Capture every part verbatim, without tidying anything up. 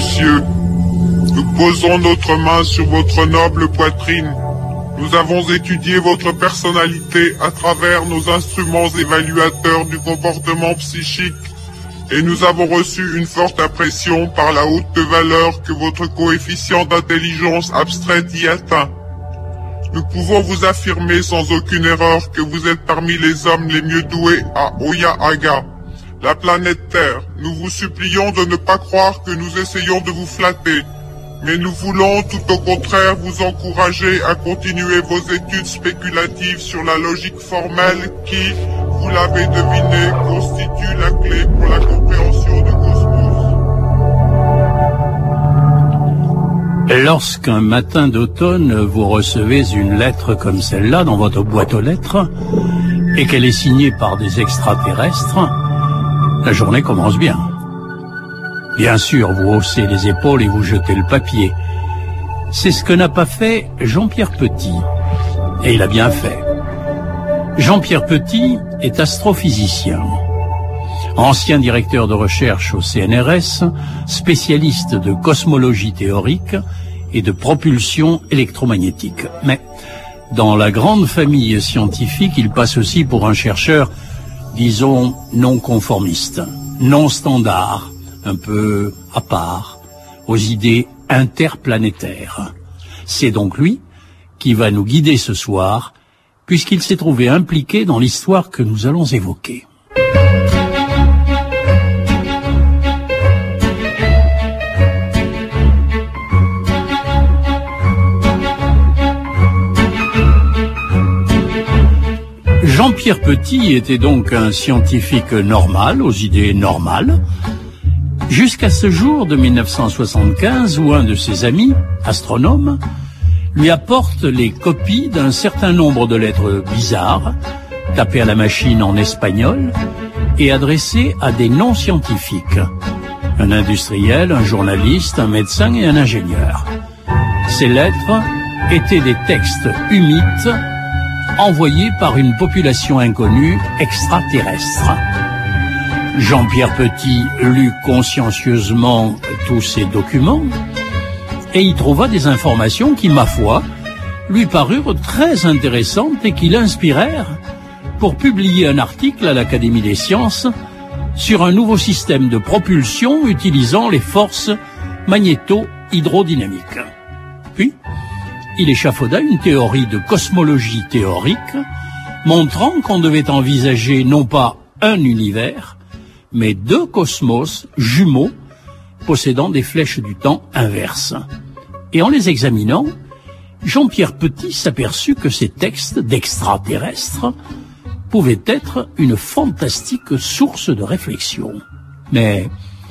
monsieur. Nous posons notre main sur votre noble poitrine. Nous avons étudié votre personnalité à travers nos instruments évaluateurs du comportement psychique et nous avons reçu une forte impression par la haute valeur que votre coefficient d'intelligence abstraite y atteint. Nous pouvons vous affirmer sans aucune erreur que vous êtes parmi les hommes les mieux doués à Oya-Haga, la planète Terre. Nous vous supplions de ne pas croire que nous essayons de vous flatter, mais nous voulons tout au contraire vous encourager à continuer vos études spéculatives sur la logique formelle qui, vous l'avez deviné, constitue la clé pour la compréhension du cosmos. Lorsqu'un matin d'automne, vous recevez une lettre comme celle-là dans votre boîte aux lettres, et qu'elle est signée par des extraterrestres, la journée commence bien. Bien sûr, vous haussez les épaules et vous jetez le papier. C'est ce que n'a pas fait Jean-Pierre Petit. Et il a bien fait. Jean-Pierre Petit est astrophysicien. Ancien directeur de recherche au C N R S, spécialiste de cosmologie théorique et de propulsion électromagnétique. Mais dans la grande famille scientifique, il passe aussi pour un chercheur, disons, non conformiste, non standard, un peu à part, aux idées interplanétaires. C'est donc lui qui va nous guider ce soir, puisqu'il s'est trouvé impliqué dans l'histoire que nous allons évoquer. Jean-Pierre Petit était donc un scientifique normal, aux idées normales, jusqu'à ce jour de mille neuf cent soixante-quinze où un de ses amis, astronome, lui apporte les copies d'un certain nombre de lettres bizarres, tapées à la machine en espagnol et adressées à des non-scientifiques, un industriel, un journaliste, un médecin et un ingénieur. Ces lettres étaient des textes humides envoyés par une population inconnue extraterrestre. Jean-Pierre Petit lut consciencieusement tous ces documents et y trouva des informations qui, ma foi, lui parurent très intéressantes et qui l'inspirèrent pour publier un article à l'Académie des sciences sur un nouveau système de propulsion utilisant les forces magnéto-hydrodynamiques. Puis, il échafauda une théorie de cosmologie théorique montrant qu'on devait envisager non pas un univers, mais deux cosmos jumeaux possédant des flèches du temps inverses. Et en les examinant, Jean-Pierre Petit s'aperçut que ces textes d'extraterrestres pouvaient être une fantastique source de réflexion. Mais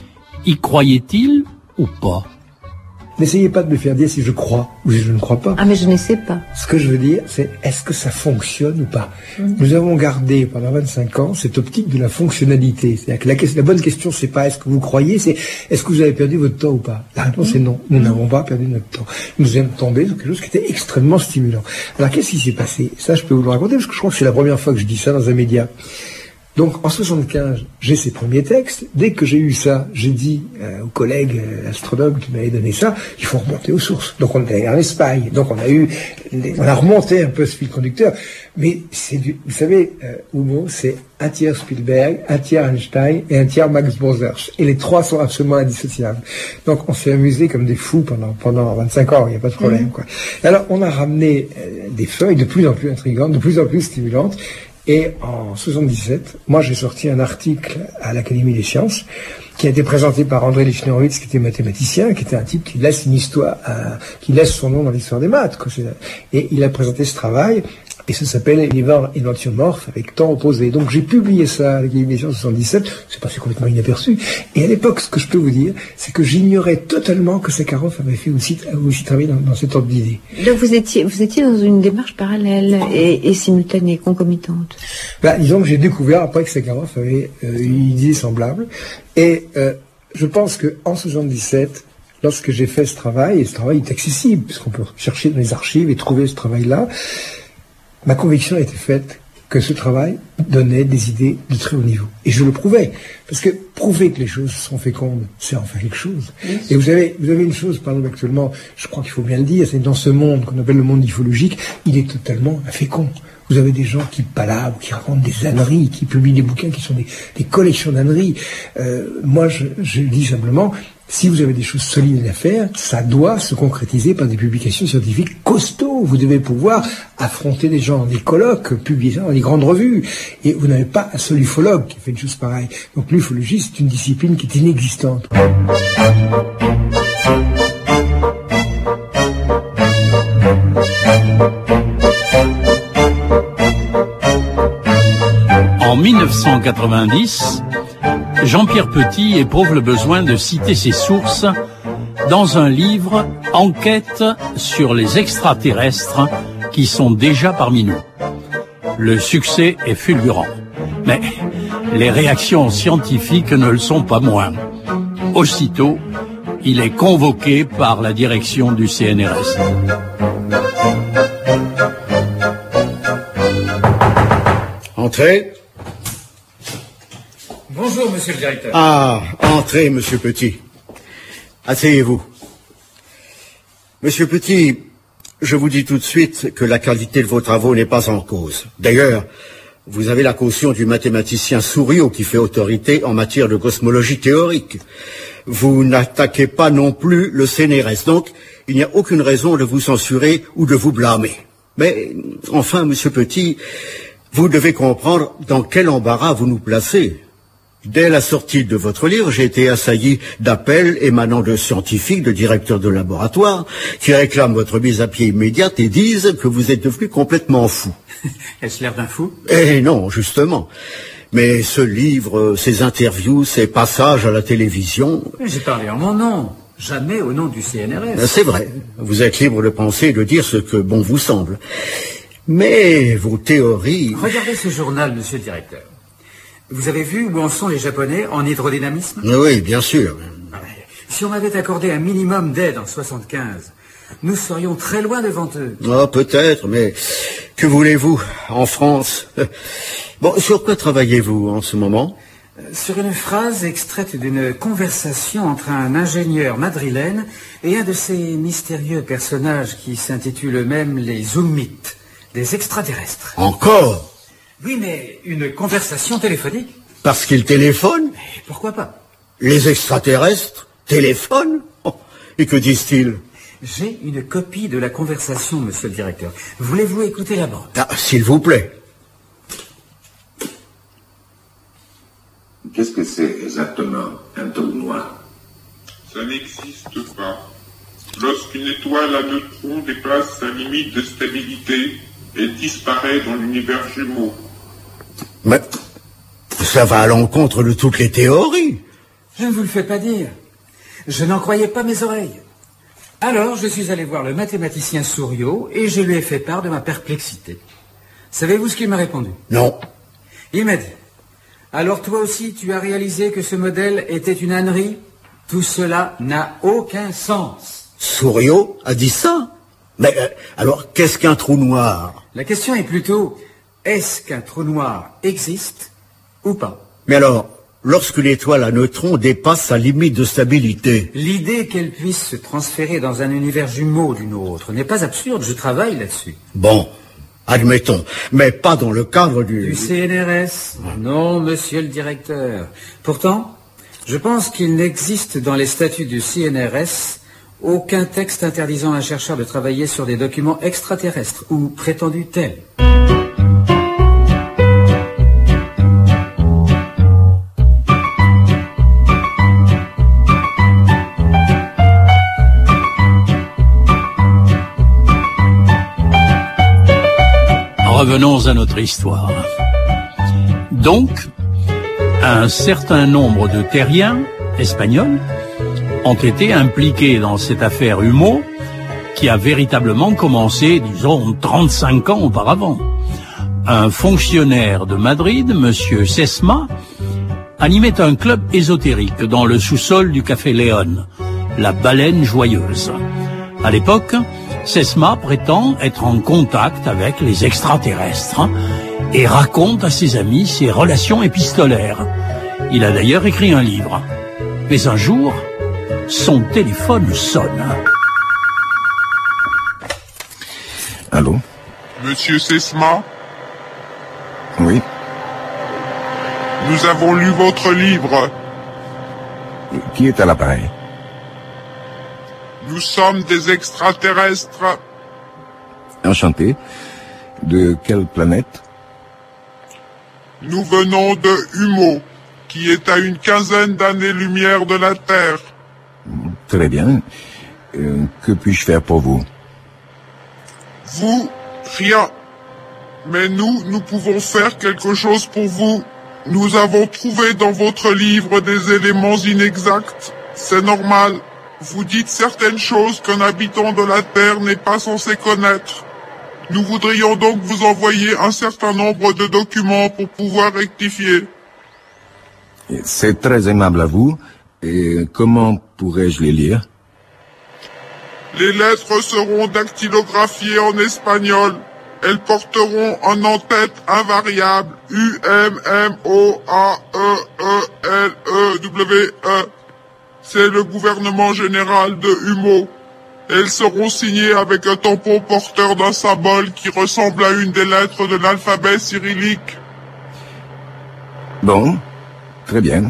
y croyait-il ou pas ? N'essayez pas de me faire dire si je crois ou si je ne crois pas. Ah, mais je n'essaie pas. Ce que je veux dire, c'est est-ce que ça fonctionne ou pas. Mmh. Nous avons gardé pendant vingt-cinq ans cette optique de la fonctionnalité. C'est-à-dire que la, la bonne question, c'est pas est-ce que vous croyez, c'est est-ce que vous avez perdu votre temps ou pas. La réponse mmh. est non. Nous n'avons pas perdu notre temps. Nous sommes tombés sur quelque chose qui était extrêmement stimulant. Alors, qu'est-ce qui s'est passé? Ça, je peux vous le raconter parce que je crois que c'est la première fois que je dis ça dans un média. Donc, en soixante-quinze, j'ai ces premiers textes. Dès que j'ai eu ça, j'ai dit euh, aux collègues euh, astronomes qui m'avaient donné ça, il faut remonter aux sources. Donc, on est allé en Espagne. Donc, on a eu, les, on a remonté un peu ce fil conducteur. Mais c'est du, vous savez, euh, Humo, c'est un tiers Spielberg, un tiers Einstein et un tiers Max Brothers. Et les trois sont absolument indissociables. Donc, on s'est amusé comme des fous pendant pendant vingt-cinq ans. Il n'y a pas de problème, mmh. quoi. Alors, on a ramené euh, des feuilles de plus en plus intrigantes, de plus en plus stimulantes. Et en soixante-dix-sept, moi j'ai sorti un article à l'Académie des sciences qui a été présenté par André Lichnerowitz, qui était mathématicien, qui était un type qui laisse une histoire, euh, qui laisse son nom dans l'histoire des maths, quoi. Et il a présenté ce travail, et ça s'appelle Univers énantiomorphe avec temps opposé. Donc j'ai publié ça à l'Académie des sciences en soixante-dix-sept, c'est passé complètement inaperçu. Et à l'époque, ce que je peux vous dire, c'est que j'ignorais totalement que Sakharov avait fait aussi, aussi travailler dans, dans cet ordre d'idées. Donc vous étiez, vous étiez dans une démarche parallèle et, et simultanée, concomitante. Bah, disons que j'ai découvert après que Sakharov avait euh, une idée semblable. Et euh, je pense qu'en soixante-dix-sept, lorsque j'ai fait ce travail, et ce travail est accessible, puisqu'on peut chercher dans les archives et trouver ce travail-là, ma conviction était faite que ce travail donnait des idées de très haut niveau. Et je le prouvais. Parce que prouver que les choses sont fécondes, c'est en faire quelque chose. Oui. Et vous avez, vous avez une chose, par exemple, actuellement, je crois qu'il faut bien le dire, c'est que dans ce monde qu'on appelle le monde ufologique, il est totalement infécond. Vous avez des gens qui palabrent, qui racontent des âneries, qui publient des bouquins qui sont des, des collections d'âneries. Euh, moi, je, je dis simplement, si vous avez des choses solides à faire, ça doit se concrétiser par des publications scientifiques costauds. Vous devez pouvoir affronter des gens dans des colloques, publier ça dans des grandes revues. Et vous n'avez pas un seul ufologue qui fait une chose pareille. Donc l'ufologie, c'est une discipline qui est inexistante. En mille neuf cent quatre-vingt-dix, Jean-Pierre Petit éprouve le besoin de citer ses sources dans un livre « Enquête sur les extraterrestres qui sont déjà parmi nous ». Le succès est fulgurant, mais les réactions scientifiques ne le sont pas moins. Aussitôt, il est convoqué par la direction du C N R S. Entrez. Bonjour, monsieur le directeur. Ah, entrez, monsieur Petit. Asseyez-vous. Monsieur Petit, je vous dis tout de suite que la qualité de vos travaux n'est pas en cause. D'ailleurs, vous avez la caution du mathématicien Souriau qui fait autorité en matière de cosmologie théorique. Vous n'attaquez pas non plus le C N R S, donc il n'y a aucune raison de vous censurer ou de vous blâmer. Mais, enfin, monsieur Petit, vous devez comprendre dans quel embarras vous nous placez. Dès la sortie de votre livre, j'ai été assailli d'appels émanant de scientifiques, de directeurs de laboratoire, qui réclament votre mise à pied immédiate et disent que vous êtes devenu complètement fou. Est-ce l'air d'un fou? Eh non, justement. Mais ce livre, ces interviews, ces passages à la télévision... J'ai parlé en mon nom, jamais au nom du C N R S. C'est vrai, vous êtes libre de penser et de dire ce que bon vous semble. Mais vos théories... Regardez ce journal, monsieur le directeur. Vous avez vu où en sont les Japonais en hydrodynamisme? Oui, bien sûr. Si on m'avait accordé un minimum d'aide en soixante-quinze, nous serions très loin devant eux. Oh, peut-être, mais que voulez-vous, en France? Bon, sur quoi travaillez-vous en ce moment? Sur une phrase extraite d'une conversation entre un ingénieur madrilène et un de ces mystérieux personnages qui s'intitulent eux-mêmes les Zoomites, des extraterrestres. Encore? Oui, mais une conversation téléphonique. Parce qu'ils téléphonent? Mais pourquoi pas? Les extraterrestres téléphonent? Oh, et que disent-ils? J'ai une copie de la conversation, monsieur le directeur. Voulez-vous écouter la bande? Ah, s'il vous plaît. Qu'est-ce que c'est exactement un trou noir? Ça n'existe pas. Lorsqu'une étoile à neutrons dépasse sa limite de stabilité, elle disparaît dans l'univers jumeau. Mais ça va à l'encontre de toutes les théories. Je ne vous le fais pas dire. Je n'en croyais pas mes oreilles. Alors, je suis allé voir le mathématicien Souriau et je lui ai fait part de ma perplexité. Savez-vous ce qu'il m'a répondu? Non. Il m'a dit: alors toi aussi, tu as réalisé que ce modèle était une ânerie? Tout cela n'a aucun sens. Souriau a dit ça? Mais euh, alors, qu'est-ce qu'un trou noir? La question est plutôt, est-ce qu'un trou noir existe ou pas? Mais alors, lorsque l'étoile à neutrons dépasse sa limite de stabilité... L'idée qu'elle puisse se transférer dans un univers jumeau d'une autre n'est pas absurde, je travaille là-dessus. Bon, admettons, mais pas dans le cadre du... Du C N R S? Non, monsieur le directeur. Pourtant, je pense qu'il n'existe dans les statuts du C N R S aucun texte interdisant à un chercheur de travailler sur des documents extraterrestres ou prétendus tels. Revenons à notre histoire. Donc, un certain nombre de terriens espagnols ont été impliqués dans cette affaire Humo qui a véritablement commencé, disons, trente-cinq ans auparavant. Un fonctionnaire de Madrid, monsieur Sesma, animait un club ésotérique dans le sous-sol du Café Léon, la Baleine Joyeuse. À l'époque, Sesma prétend être en contact avec les extraterrestres et raconte à ses amis ses relations épistolaires. Il a d'ailleurs écrit un livre. Mais un jour, son téléphone sonne. Allô? Monsieur Sesma? Oui. Nous avons lu votre livre. Qui est à l'appareil? Nous sommes des extraterrestres. Enchanté. De quelle planète? Nous venons de Humo, qui est à une quinzaine d'années-lumière de la Terre. Très bien. Euh, que puis-je faire pour vous? Vous, rien. Mais nous, nous pouvons faire quelque chose pour vous. Nous avons trouvé dans votre livre des éléments inexacts. C'est normal. Vous dites certaines choses qu'un habitant de la Terre n'est pas censé connaître. Nous voudrions donc vous envoyer un certain nombre de documents pour pouvoir rectifier. C'est très aimable à vous. Et comment pourrais-je les lire? Les lettres seront dactylographiées en espagnol. Elles porteront un en-tête invariable U M M O A E E L E W E. C'est le gouvernement général de Humo. Elles seront signées avec un tampon porteur d'un symbole qui ressemble à une des lettres de l'alphabet cyrillique. Bon, très bien.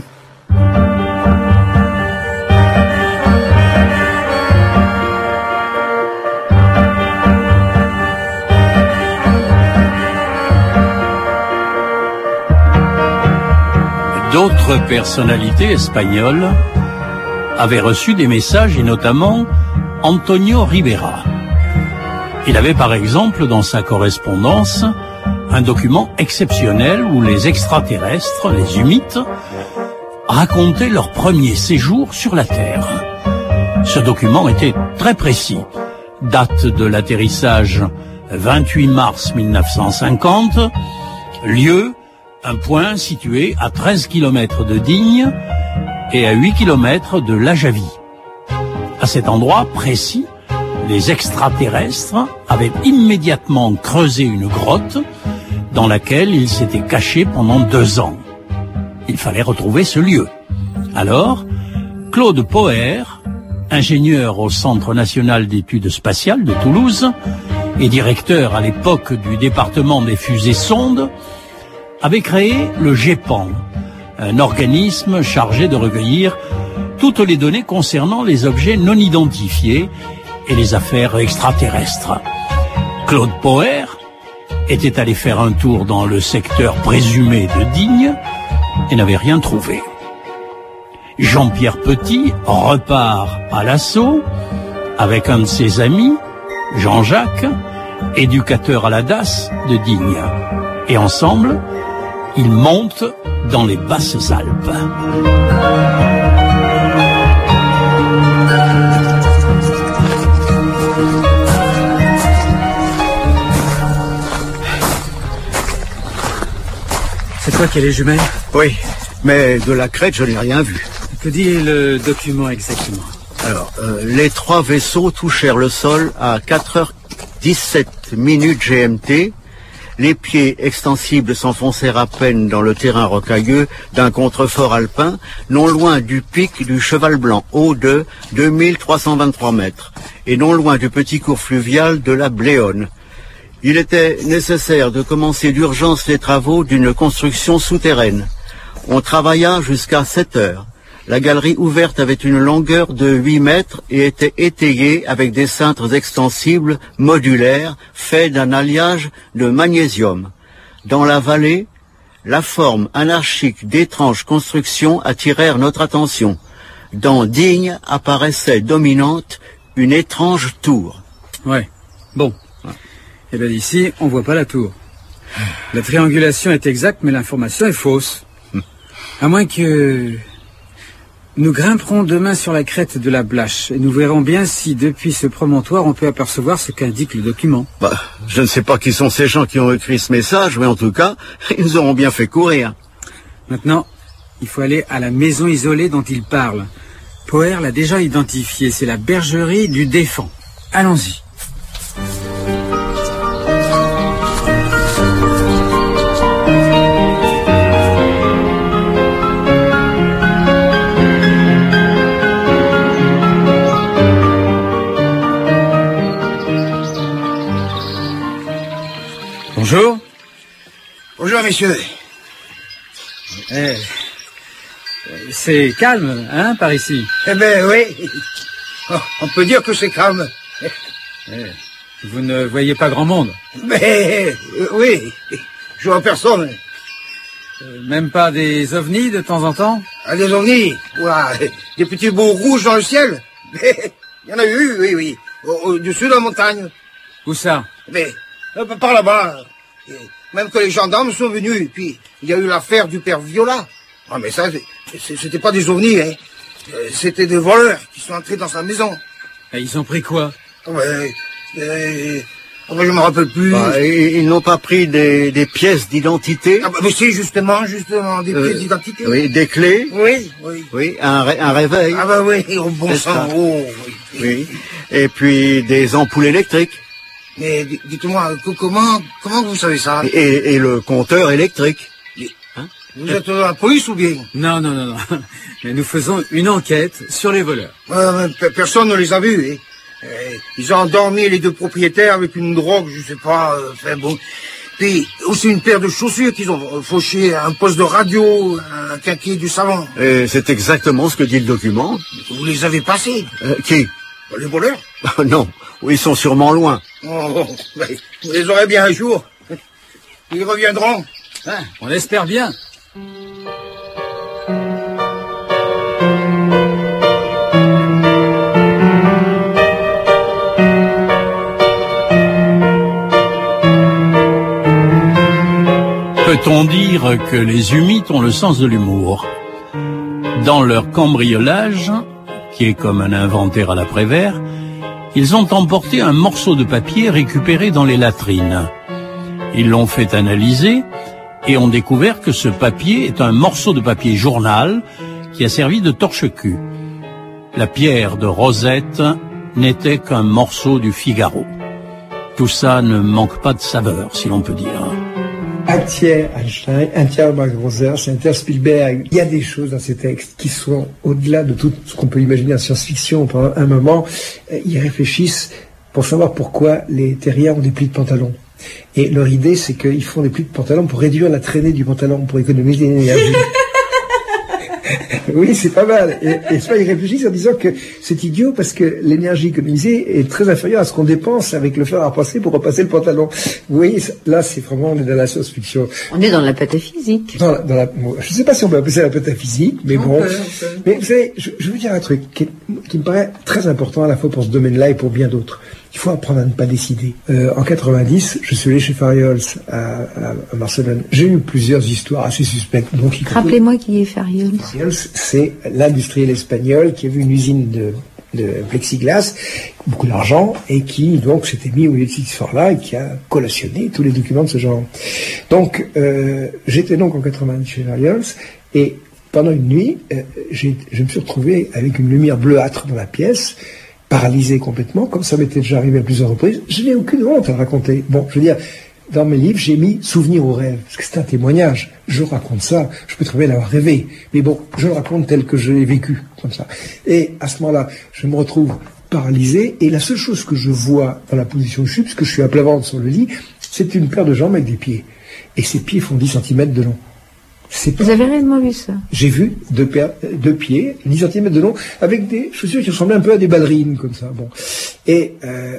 D'autres personnalités espagnoles avaient reçu des messages, et notamment Antonio Rivera. Il avait par exemple dans sa correspondance un document exceptionnel où les extraterrestres, les humites, racontaient leur premier séjour sur la Terre. Ce document était très précis. Date de l'atterrissage vingt-huit mars mille neuf cent cinquante, lieu un point situé à treize kilomètres de Digne et à huit kilomètres de La Javie. À cet endroit précis, les extraterrestres avaient immédiatement creusé une grotte dans laquelle ils s'étaient cachés pendant deux ans. Il fallait retrouver ce lieu. Alors, Claude Poher, ingénieur au Centre national d'études spatiales de Toulouse et directeur à l'époque du département des fusées-sondes, avait créé le GEPAN, un organisme chargé de recueillir toutes les données concernant les objets non identifiés et les affaires extraterrestres. Claude Poher était allé faire un tour dans le secteur présumé de Digne et n'avait rien trouvé. Jean-Pierre Petit repart à l'assaut avec un de ses amis, Jean-Jacques, éducateur à la D A S de Digne. Et ensemble, ils montent dans les Basses-Alpes. C'est toi qui as les jumelles? Oui, mais de la crête, je n'ai rien vu. Que dit le document exactement? Alors, euh, les trois vaisseaux touchèrent le sol à quatre heures dix-sept minutes G M T. Les pieds extensibles s'enfoncèrent à peine dans le terrain rocailleux d'un contrefort alpin, non loin du pic du Cheval Blanc, haut de deux mille trois cent vingt-trois mètres, et non loin du petit cours fluvial de la Bléone. Il était nécessaire de commencer d'urgence les travaux d'une construction souterraine. On travailla jusqu'à sept heures. La galerie ouverte avait une longueur de huit mètres et était étayée avec des cintres extensibles modulaires faits d'un alliage de magnésium. Dans la vallée, la forme anarchique d'étranges constructions attirèrent notre attention. Dans Digne apparaissait dominante une étrange tour. Ouais, bon. Et bien d'ici, on voit pas la tour. La triangulation est exacte, mais l'information est fausse. À moins que... Nous grimperons demain sur la crête de la Blache et nous verrons bien si, depuis ce promontoire, on peut apercevoir ce qu'indique le document. Bah, je ne sais pas qui sont ces gens qui ont écrit ce message, mais en tout cas, ils nous auront bien fait courir. Maintenant, il faut aller à la maison isolée dont il parle. Poher l'a déjà identifiée, c'est la bergerie du Défend. Allons-y. Bonjour. Bonjour, messieurs. Eh, c'est calme, hein, par ici? Eh ben, oui. On peut dire que c'est calme. Eh, vous ne voyez pas grand monde? Mais, euh, oui. Je vois personne. Euh, même pas des ovnis de temps en temps? Ah, des ovnis? Ouah, des petits bouts rouges dans le ciel? Il y en a eu, oui, oui. Au- Au-dessus de la montagne. Où ça? Mais, euh, par là-bas. Et même que les gendarmes sont venus. Et puis, il y a eu l'affaire du père Viola. Ah, mais ça, c'est- c'était pas des ovnis, hein. Euh, C'était des voleurs qui sont entrés dans sa maison. Et ils ont pris quoi? Ouais, euh, oh, ben, je me rappelle plus. Bah, et- ils n'ont pas pris des, des pièces d'identité? Ah, bah, mais si, justement, justement, des Euh, pièces d'identité. Oui, des clés? Oui, oui. Oui, un, ré- un réveil? Ah bah oui, au bon C'est sang, ça. oh, oui. Oui. Et puis des ampoules électriques? Mais d- dites-moi, co- comment comment vous savez ça? Et, et le compteur électrique? Vous êtes euh, la police ou bien? Non, non, non, non. Mais nous faisons une enquête sur les voleurs. Euh, pe- personne ne les a vus, hein. Euh, ils ont endormi les deux propriétaires avec une drogue, je sais pas, euh, enfin bon. Puis aussi une paire de chaussures qu'ils ont euh, fauché, un poste de radio, un quinquet du savon. Et c'est exactement ce que dit le document. Vous les avez passés? Euh, qui? Les voleurs? Non, ils sont sûrement loin. Oh, ben, vous les aurez bien un jour. Ils reviendront. Hein, on espère bien. Peut-on dire que les humites ont le sens de l'humour? Dans leur cambriolage, qui est comme un inventaire à l'après-vert, ils ont emporté un morceau de papier récupéré dans les latrines. Ils l'ont fait analyser et ont découvert que ce papier est un morceau de papier journal qui a servi de torche-cul. La pierre de Rosette n'était qu'un morceau du Figaro. Tout ça ne manque pas de saveur, si l'on peut dire. Un tiers Einstein, un tiers Max Rosers, un tiers Spielberg. Il y a des choses dans ces textes qui sont au-delà de tout ce qu'on peut imaginer en science-fiction. Pendant un moment, ils réfléchissent pour savoir pourquoi les terriens ont des plis de pantalon. Et leur idée, c'est qu'ils font des plis de pantalon pour réduire la traînée du pantalon, pour économiser l'énergie. Oui, c'est pas mal. Et, et ça, ils réfléchissent en disant que c'est idiot parce que l'énergie économisée est très inférieure à ce qu'on dépense avec le fer à repasser pour repasser le pantalon. Vous voyez, là, c'est vraiment, on est dans la science-fiction. On est dans la pataphysique. Dans la, dans la, je ne sais pas si on peut appeler ça la pataphysique, mais On bon. peut, on peut. Mais vous savez, je, je veux dire un truc qui, est- qui me paraît très important à la fois pour ce domaine-là et pour bien d'autres. Il faut apprendre à ne pas décider. Euh, en quatre-vingt-dix, je suis allé chez Fariols à, à, à Barcelone. J'ai eu plusieurs histoires assez suspectes. Donc, y compris- Rappelez-moi qui est Fariols. Fariols, c'est l'industriel espagnol qui avait une usine de, de plexiglas, beaucoup d'argent, et qui donc s'était mis au milieu de cette histoire-là et qui a collationné tous les documents de ce genre. Donc, euh, j'étais donc en quatre-vingt-dix chez Fariols, et pendant une nuit, euh, j'ai- je me suis retrouvé avec une lumière bleuâtre dans la pièce, paralysé complètement, comme ça m'était déjà arrivé à plusieurs reprises. Je n'ai aucune honte à le raconter. Bon, je veux dire, dans mes livres, j'ai mis souvenir au rêve, parce que c'est un témoignage. Je raconte ça, je peux très bien l'avoir rêvé, mais bon, je le raconte tel que je l'ai vécu, comme ça. Et à ce moment-là, je me retrouve paralysé, et la seule chose que je vois dans la position où je suis, parce que je suis à plat ventre sur le lit, c'est une paire de jambes avec des pieds. Et ces pieds font dix centimètres de long. C'est Vous avez réellement vu ça? J'ai vu deux, paires, deux pieds, dix centimètres de long, avec des chaussures qui ressemblaient un peu à des ballerines, comme ça. Bon. Et euh,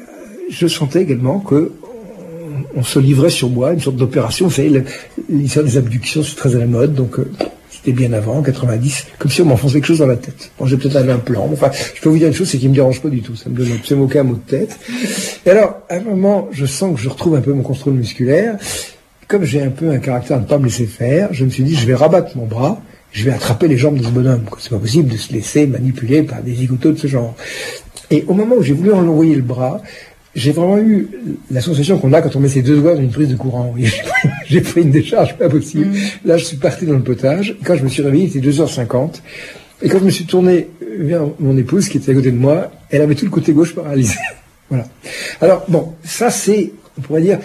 je sentais également que on, on se livrait sur moi, une sorte d'opération. Vous savez, le- l'histoire des abductions, c'est très à la mode, donc euh, c'était bien avant, en quatre-vingt-dix, comme si on m'enfonçait quelque chose dans la tête. Bon, j'ai peut-être un implant, enfin, je peux vous dire une chose, c'est qu'il ne me dérange pas du tout, ça me donne absolument aucun mot de tête. Et alors, à un moment, je sens que je retrouve un peu mon contrôle musculaire. Comme j'ai un peu un caractère à ne pas me laisser faire, je me suis dit, je vais rabattre mon bras, je vais attraper les jambes de ce bonhomme. C'est pas possible de se laisser manipuler par des zigotos de ce genre. Et au moment où j'ai voulu envoyer le bras, j'ai vraiment eu la sensation qu'on a quand on met ses deux doigts dans une prise de courant. Et j'ai pris- j'ai pris une décharge pas possible. Là, je suis parti dans le potage. Quand je me suis réveillé, il était deux heures cinquante. Et quand je me suis tourné vers mon épouse, qui était à côté de moi, elle avait tout le côté gauche paralysé. Voilà. Alors, bon, ça c'est, on pourrait dire,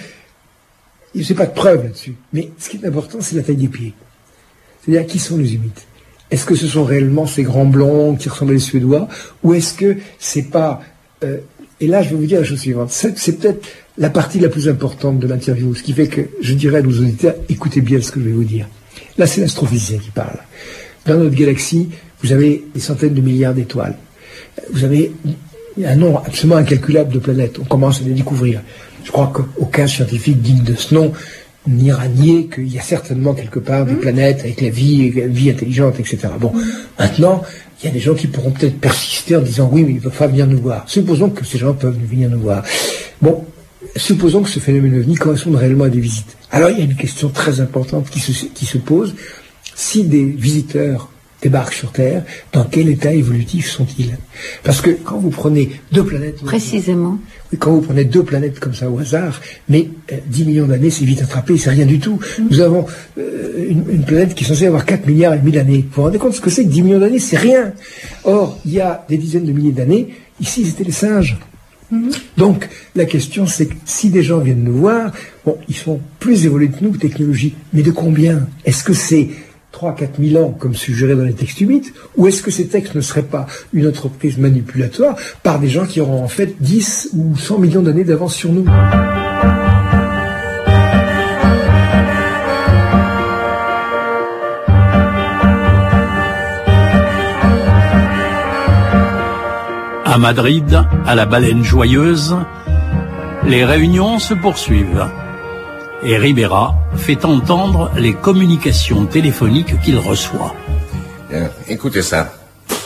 il n'y a pas de preuve là-dessus. Mais ce qui est important, c'est la taille des pieds. C'est-à-dire, qui sont les humites? Est-ce que ce sont réellement ces grands blonds qui ressemblent à des Suédois? Ou est-ce que c'est pas... euh, et là, je vais vous dire la chose suivante. C'est, c'est peut-être la partie la plus importante de l'interview, ce qui fait que je dirais à nos auditeurs, écoutez bien ce que je vais vous dire. Là, c'est l'astrophysicien qui parle. Dans notre galaxie, vous avez des centaines de milliards d'étoiles. Vous avez un nombre absolument incalculable de planètes. On commence à les découvrir. Je crois qu'aucun scientifique digne de ce nom n'ira nier qu'il y a certainement quelque part des planètes avec la vie, la vie intelligente, et cetera. Bon, maintenant, il y a des gens qui pourront peut-être persister en disant oui, mais ils ne peuvent pas venir nous voir. Supposons que ces gens peuvent venir nous voir. Bon, supposons que ce phénomène ovni corresponde réellement à des visites. Alors il y a une question très importante qui se, qui se pose. Si des visiteurs débarquent sur Terre, dans quel état évolutif sont-ils? Parce que quand vous prenez deux planètes... Précisément. Oui, quand vous prenez deux planètes comme ça au hasard, mais euh, dix millions d'années, c'est vite attrapé, c'est rien du tout. Mmh. Nous avons euh, une, une planète qui est censée avoir quatre milliards et demi d'années. Vous vous rendez compte ce que c'est que dix millions d'années? C'est rien. Or, il y a des dizaines de milliers d'années, ici, c'était les singes. Mmh. Donc, la question, c'est que si des gens viennent nous voir, bon, ils sont plus évolués que nous, technologie, mais de combien? Est-ce que c'est trois à quatre mille ans, comme suggéré dans les textes humides, ou est-ce que ces textes ne seraient pas une entreprise manipulatoire par des gens qui auront en fait dix ou cent millions d'années d'avance sur nous? À Madrid, à la Baleine Joyeuse, les réunions se poursuivent. Et Ribera fait entendre les communications téléphoniques qu'il reçoit. Bien, écoutez ça.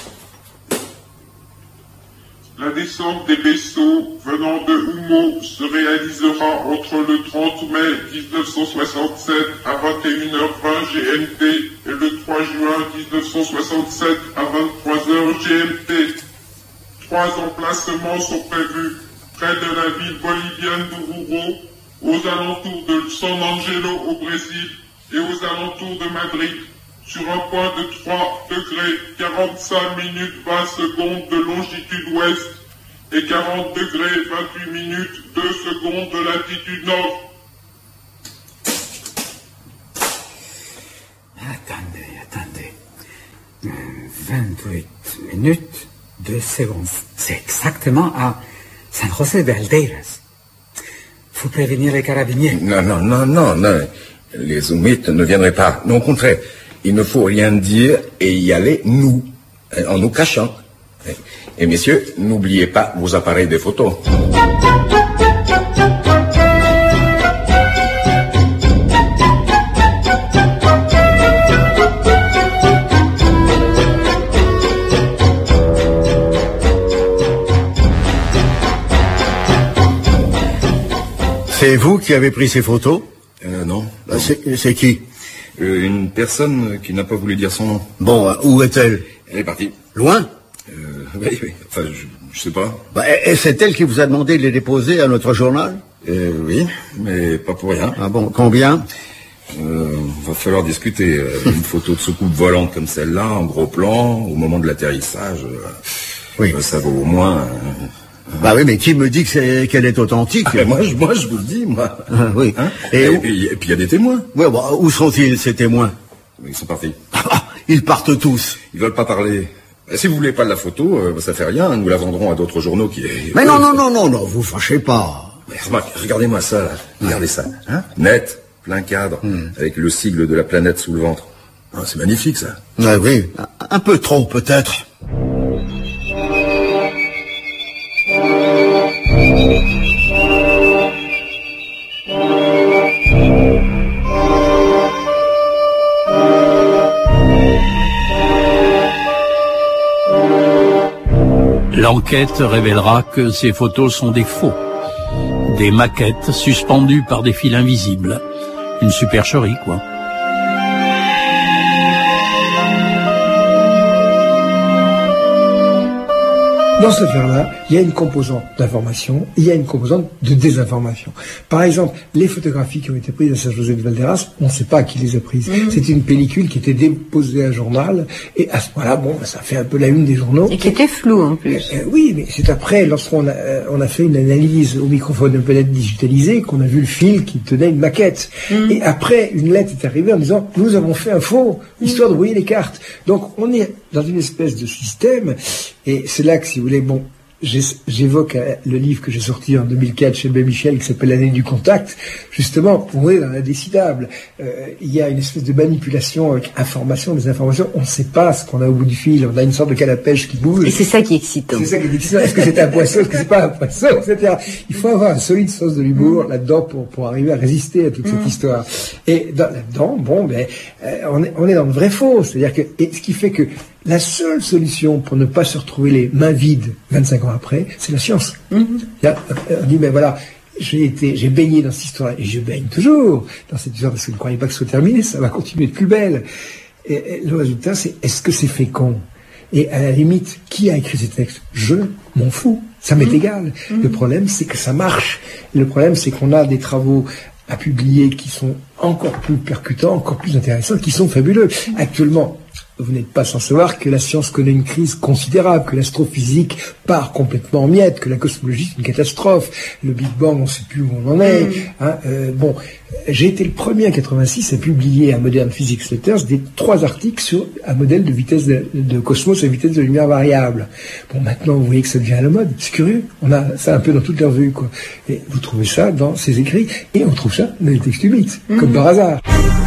La descente des vaisseaux venant de Humo se réalisera entre le trente mai mille neuf cent soixante-sept à vingt et une heures vingt G M T et le trois juin mille neuf cent soixante-sept à vingt-trois heures G M T. Trois emplacements sont prévus près de la ville bolivienne d'Oruro, aux alentours de San Angelo au Brésil et aux alentours de Madrid, sur un point de trois degrés quarante-cinq minutes vingt secondes de longitude ouest et quarante degrés vingt-huit minutes deux secondes de latitude nord. Attendez, attendez. vingt-huit minutes deux secondes. C'est exactement à San José de Aldeiras. Faut prévenir les carabiniers. Non, non, non, non, non. Les Oumites ne viendraient pas. Non, au contraire. Il ne faut rien dire et y aller, nous, en nous cachant. Et messieurs, n'oubliez pas vos appareils de photo. C'est vous qui avez pris ces photos? Euh, non. Bah, c'est qui? euh, Une personne qui n'a pas voulu dire son nom. Bon, euh, où est-elle? Elle est partie. Loin? euh, Oui, oui. Enfin, je, je sais pas. Bah, et c'est elle qui vous a demandé de les déposer à notre journal? euh, Oui, mais pas pour rien. Ah bon, combien? euh, Va falloir discuter. Euh, une photo de soucoupe volante comme celle-là, en gros plan, au moment de l'atterrissage, euh, oui. euh, ça vaut au moins... Euh, Bah oui, mais qui me dit que c'est, qu'elle est authentique? Ah, moi, je, moi, je vous le dis, moi. Ah, oui. Hein et, et, puis, et puis, il y a des témoins. Oui, bah, où sont-ils, ces témoins? Ils sont partis. Ils partent tous. Ils veulent pas parler. Si vous voulez pas de la photo, euh, ça fait rien. Nous la vendrons à d'autres journaux qui... Mais non, non, non, non, non, vous fâchez pas. Mais remarque, regardez-moi ça, là. Regardez ça. Hein net, plein cadre, hmm. avec le sigle de la planète sous le ventre. Ah, c'est magnifique, ça. Ah, oui, un peu trop, peut-être. L'enquête révélera que ces photos sont des faux. Des maquettes suspendues par des fils invisibles. Une supercherie, quoi. Dans cette affaire-là, il y a une composante d'information, il y a une composante de désinformation. Par exemple, les photographies qui ont été prises à San José de Valderas, on ne sait pas qui les a prises. Mmh. C'était une pellicule qui était déposée à un journal, et à ce moment-là, bon, ça fait un peu la une des journaux. Et qui était floue, en plus. Euh, oui, mais c'est après, lorsqu'on a, euh, on a fait une analyse au microphone de planète digitalisée, qu'on a vu le fil qui tenait une maquette. Mmh. Et après, une lettre est arrivée en disant, nous avons fait un faux, histoire mmh. de brouiller les cartes. Donc, on est dans une espèce de système, et c'est là que, si vous voulez, bon, j'évoque le livre que j'ai sorti en deux mille quatre chez Abbé Michel qui s'appelle L'année du contact. Justement, on est dans l'indécidable. Euh, il y a une espèce de manipulation avec information, des informations. On ne sait pas ce qu'on a au bout du fil. On a une sorte de canne à pêche qui bouge. Et c'est ça qui est excitant. C'est ça qui est excitant. Est-ce que c'est un poisson? Est-ce que c'est pas un poisson? et cetera. Il faut avoir un solide sens de l'humour mmh. là-dedans pour, pour arriver à résister à toute mmh. cette histoire. Et dans, là-dedans, bon, ben, euh, on est, on est dans le vrai faux. C'est-à-dire que, et ce qui fait que la seule solution pour ne pas se retrouver les mains vides vingt-cinq ans après, c'est la science. Mm-hmm. Là, on dit, mais voilà, j'ai été, j'ai baigné dans cette histoire, et je baigne toujours dans cette histoire, parce que je ne croyais pas que ce soit terminé, ça va continuer de plus belle. Et, et le résultat, c'est, est-ce que c'est fécond? Et à la limite, qui a écrit ces textes? Je m'en fous. Ça m'est mmh. égal. Mmh. Le problème, c'est que ça marche. Le problème, c'est qu'on a des travaux à publier qui sont encore plus percutants, encore plus intéressants, qui sont fabuleux. Mmh. Actuellement, vous n'êtes pas sans savoir que la science connaît une crise considérable, que l'astrophysique part complètement en miettes, que la cosmologie c'est une catastrophe, le Big Bang on ne sait plus où on en est. Mmh. Hein, euh, bon, j'ai été le premier en quatre-vingt-six à publier à Modern Physics Letters des trois articles sur un modèle de vitesse de, de cosmos à vitesse de lumière variable. Bon, maintenant vous voyez que ça devient à la mode, c'est curieux. On a ça un peu dans toutes les revues, quoi. Et vous trouvez ça dans ces écrits, et on trouve ça dans les textes du mythe, mmh. comme par hasard.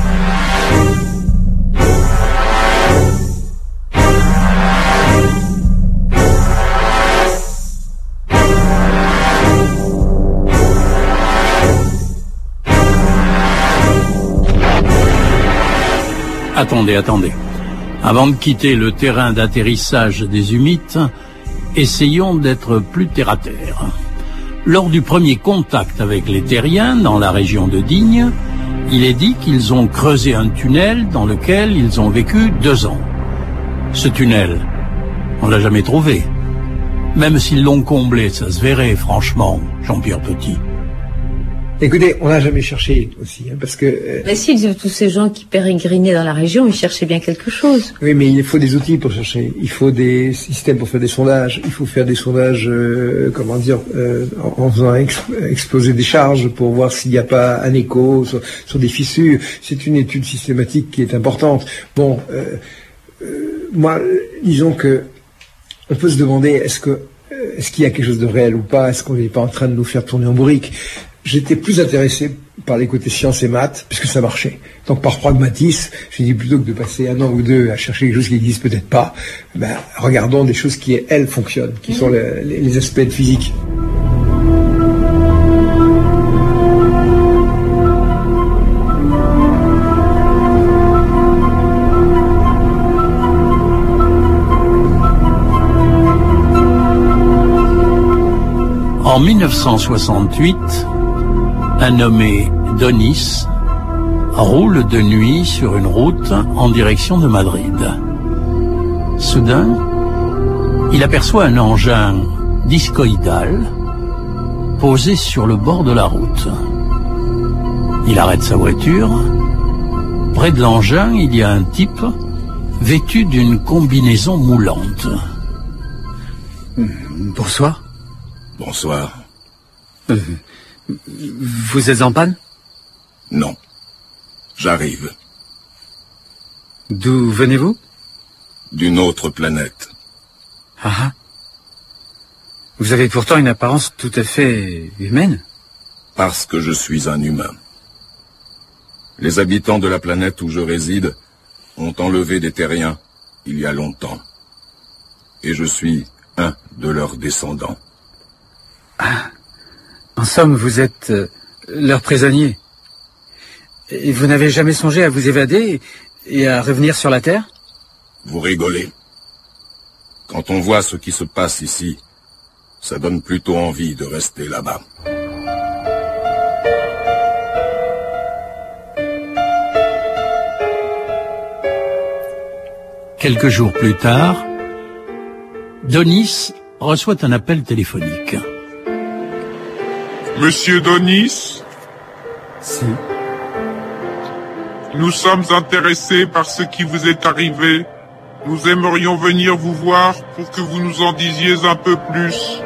Attendez, attendez. Avant de quitter le terrain d'atterrissage des humites, essayons d'être plus terre-à-terre. Lors du premier contact avec les terriens dans la région de Digne, il est dit qu'ils ont creusé un tunnel dans lequel ils ont vécu deux ans. Ce tunnel, on l'a jamais trouvé. Même s'ils l'ont comblé, ça se verrait, franchement, Jean-Pierre Petit. Écoutez, on n'a jamais cherché aussi, hein, parce que... Euh... Mais si, tous ces gens qui pérégrinaient dans la région, ils cherchaient bien quelque chose. Oui, mais il faut des outils pour chercher. Il faut des systèmes pour faire des sondages. Il faut faire des sondages, euh, comment dire, euh, en, en faisant ex exploser des charges pour voir s'il n'y a pas un écho sur, sur des fissures. C'est une étude systématique qui est importante. Bon, euh, euh, moi, disons que on peut se demander, est-ce que euh, est-ce qu'il y a quelque chose de réel ou pas? Est-ce qu'on n'est pas en train de nous faire tourner en bourrique? J'étais plus intéressé par les côtés sciences et maths, puisque ça marchait. Donc par pragmatisme, j'ai dit plutôt que de passer un an ou deux à chercher quelque chose qui n'existe peut-être pas, ben, regardons des choses qui, elles, fonctionnent, qui sont les, les aspects de physique. En mille neuf cent soixante-huit, un nommé Donis roule de nuit sur une route en direction de Madrid. Soudain, il aperçoit un engin discoïdal posé sur le bord de la route. Il arrête sa voiture. Près de l'engin, il y a un type vêtu d'une combinaison moulante. Bonsoir. Bonsoir. Euh, vous êtes en panne? Non. J'arrive. D'où venez-vous? D'une autre planète. Ah ah. Vous avez pourtant une apparence tout à fait humaine. Parce que je suis un humain. Les habitants de la planète où je réside ont enlevé des terriens il y a longtemps. Et je suis un de leurs descendants. Ah. En somme, vous êtes euh, leur prisonnier. Et vous n'avez jamais songé à vous évader et à revenir sur la Terre? Vous rigolez. Quand on voit ce qui se passe ici, ça donne plutôt envie de rester là-bas. Quelques jours plus tard, Donis reçoit un appel téléphonique. Monsieur Donis? Si. Nous sommes intéressés par ce qui vous est arrivé. Nous aimerions venir vous voir pour que vous nous en disiez un peu plus.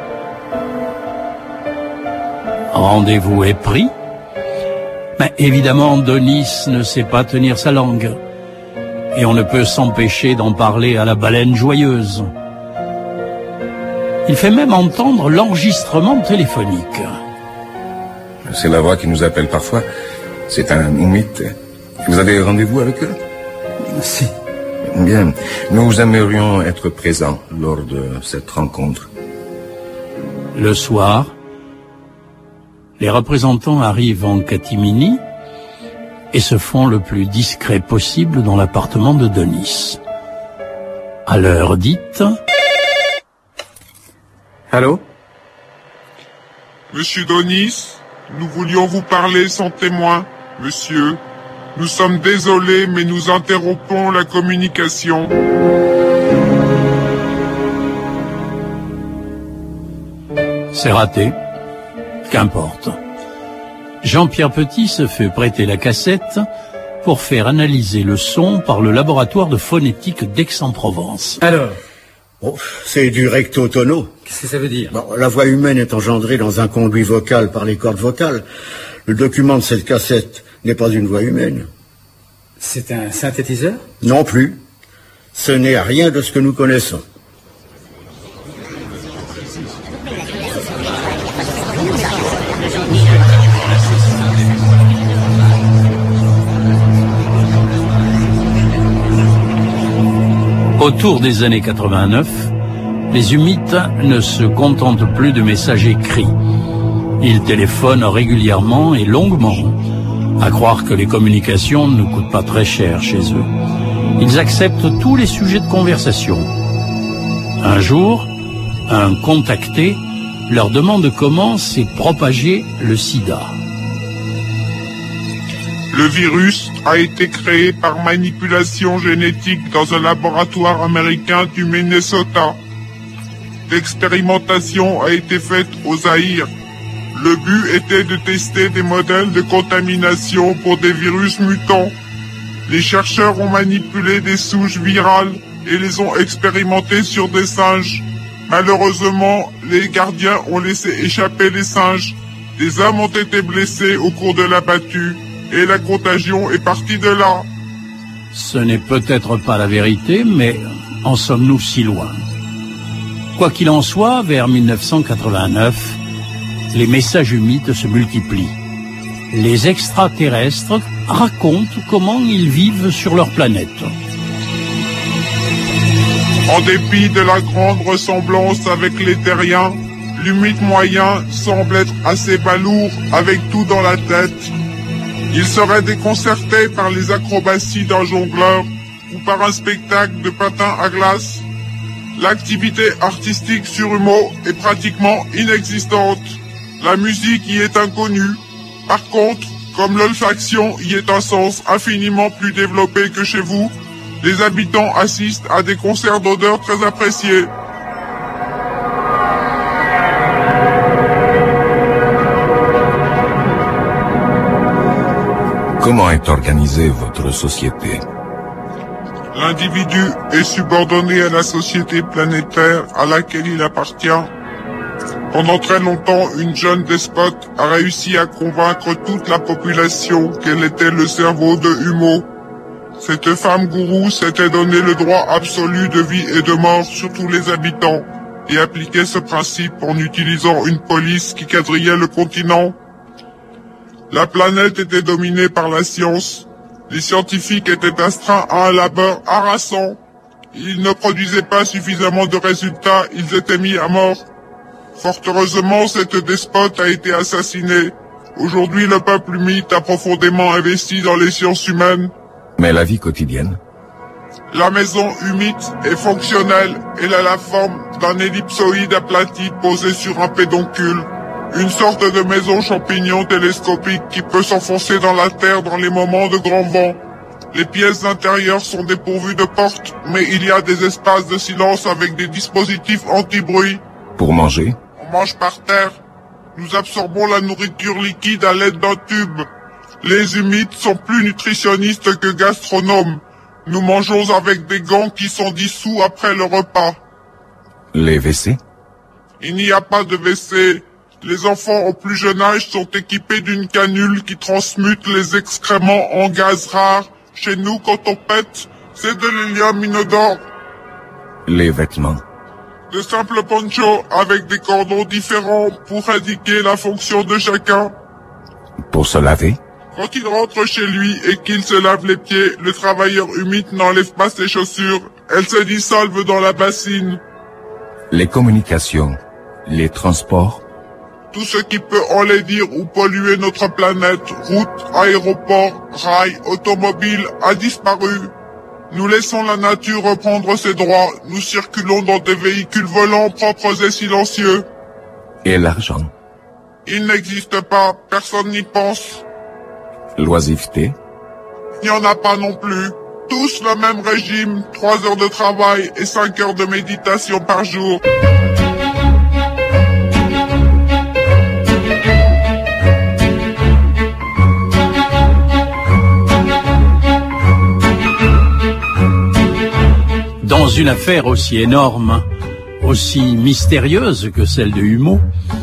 Rendez-vous est pris. Mais évidemment, Donis ne sait pas tenir sa langue. Et on ne peut s'empêcher d'en parler à la baleine joyeuse. Il fait même entendre l'enregistrement téléphonique. C'est la voix qui nous appelle parfois. C'est un oumite. Vous avez rendez-vous avec eux? Si. Bien. Nous aimerions être présents lors de cette rencontre. Le soir, les représentants arrivent en catimini et se font le plus discret possible dans l'appartement de Denis. À l'heure dite... Allô? Monsieur Denis, nous voulions vous parler sans témoin, monsieur. Nous sommes désolés, mais nous interrompons la communication. C'est raté. Qu'importe. Jean-Pierre Petit se fait prêter la cassette pour faire analyser le son par le laboratoire de phonétique d'Aix-en-Provence. Alors? Oh, c'est du recto-tono. Qu'est-ce que ça veut dire? Bon, la voix humaine est engendrée dans un conduit vocal par les cordes vocales. Le document de cette cassette n'est pas une voix humaine. C'est un synthétiseur? Non plus. Ce n'est rien de ce que nous connaissons. Autour des années quatre-vingt-neuf, les humites ne se contentent plus de messages écrits. Ils téléphonent régulièrement et longuement, à croire que les communications ne coûtent pas très cher chez eux. Ils acceptent tous les sujets de conversation. Un jour, un contacté leur demande comment s'est propagé le sida. Le virus a été créé par manipulation génétique dans un laboratoire américain du Minnesota. L'expérimentation a été faite au Zaïre. Le but était de tester des modèles de contamination pour des virus mutants. Les chercheurs ont manipulé des souches virales et les ont expérimentées sur des singes. Malheureusement, les gardiens ont laissé échapper les singes. Des hommes ont été blessés au cours de la battue. Et la contagion est partie de là. Ce n'est peut-être pas la vérité, mais en sommes-nous si loin? Quoi qu'il en soit, vers mille neuf cent quatre-vingt-neuf, les messages humides se multiplient. Les extraterrestres racontent comment ils vivent sur leur planète. En dépit de la grande ressemblance avec les terriens, l'humide moyen semble être assez balourd avec tout dans la tête. Il serait déconcerté par les acrobaties d'un jongleur ou par un spectacle de patin à glace. L'activité artistique sur Humo est pratiquement inexistante. La musique y est inconnue. Par contre, comme l'olfaction y est un sens infiniment plus développé que chez vous, les habitants assistent à des concerts d'odeurs très appréciés. Comment est organisée votre société? L'individu est subordonné à la société planétaire à laquelle il appartient. Pendant très longtemps, une jeune despote a réussi à convaincre toute la population qu'elle était le cerveau de Humo. Cette femme gourou s'était donné le droit absolu de vie et de mort sur tous les habitants et appliquait ce principe en utilisant une police qui quadrillait le continent. La planète était dominée par la science. Les scientifiques étaient astreints à un labeur harassant. Ils ne produisaient pas suffisamment de résultats, ils étaient mis à mort. Fort heureusement, cette despote a été assassinée. Aujourd'hui, le peuple humide a profondément investi dans les sciences humaines. Mais la vie quotidienne? La maison humide est fonctionnelle. Elle a la forme d'un ellipsoïde aplati posé sur un pédoncule. Une sorte de maison champignon télescopique qui peut s'enfoncer dans la terre dans les moments de grand vent. Les pièces intérieures sont dépourvues de portes, mais il y a des espaces de silence avec des dispositifs anti-bruit. Pour manger? On mange par terre. Nous absorbons la nourriture liquide à l'aide d'un tube. Les humides sont plus nutritionnistes que gastronomes. Nous mangeons avec des gants qui sont dissous après le repas. Les W C? Il n'y a pas de W C. Les enfants au plus jeune âge sont équipés d'une canule qui transmute les excréments en gaz rare. Chez nous, quand on pète, c'est de l'hélium inodore. Les vêtements? De simples ponchos avec des cordons différents pour indiquer la fonction de chacun. Pour se laver? Quand il rentre chez lui et qu'il se lave les pieds, le travailleur humide n'enlève pas ses chaussures. Elles se dissolvent dans la bassine. Les communications, les transports? Tout ce qui peut enlaidir ou polluer notre planète, routes, aéroports, rails, automobiles, a disparu. Nous laissons la nature reprendre ses droits. Nous circulons dans des véhicules volants propres et silencieux. Et l'argent? Il n'existe pas, personne n'y pense. L'oisiveté? Il n'y en a pas non plus. Tous le même régime, trois heures de travail et cinq heures de méditation par jour. Dans une affaire aussi énorme, aussi mystérieuse que celle de Humeau,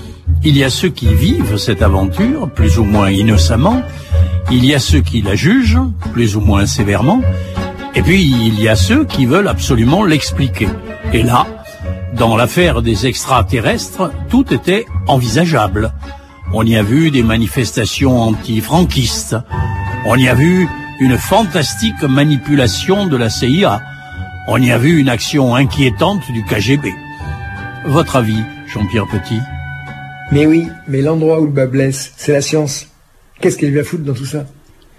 il y a ceux qui vivent cette aventure, plus ou moins innocemment, il y a ceux qui la jugent, plus ou moins sévèrement, et puis il y a ceux qui veulent absolument l'expliquer. Et là, dans l'affaire des extraterrestres, tout était envisageable. On y a vu des manifestations anti-franquistes, on y a vu une fantastique manipulation de la C I A, on y a vu une action inquiétante du K G B. Votre avis, Jean-Pierre Petit? Mais oui, mais l'endroit où le bas blesse, c'est la science. Qu'est-ce qu'elle vient foutre dans tout ça?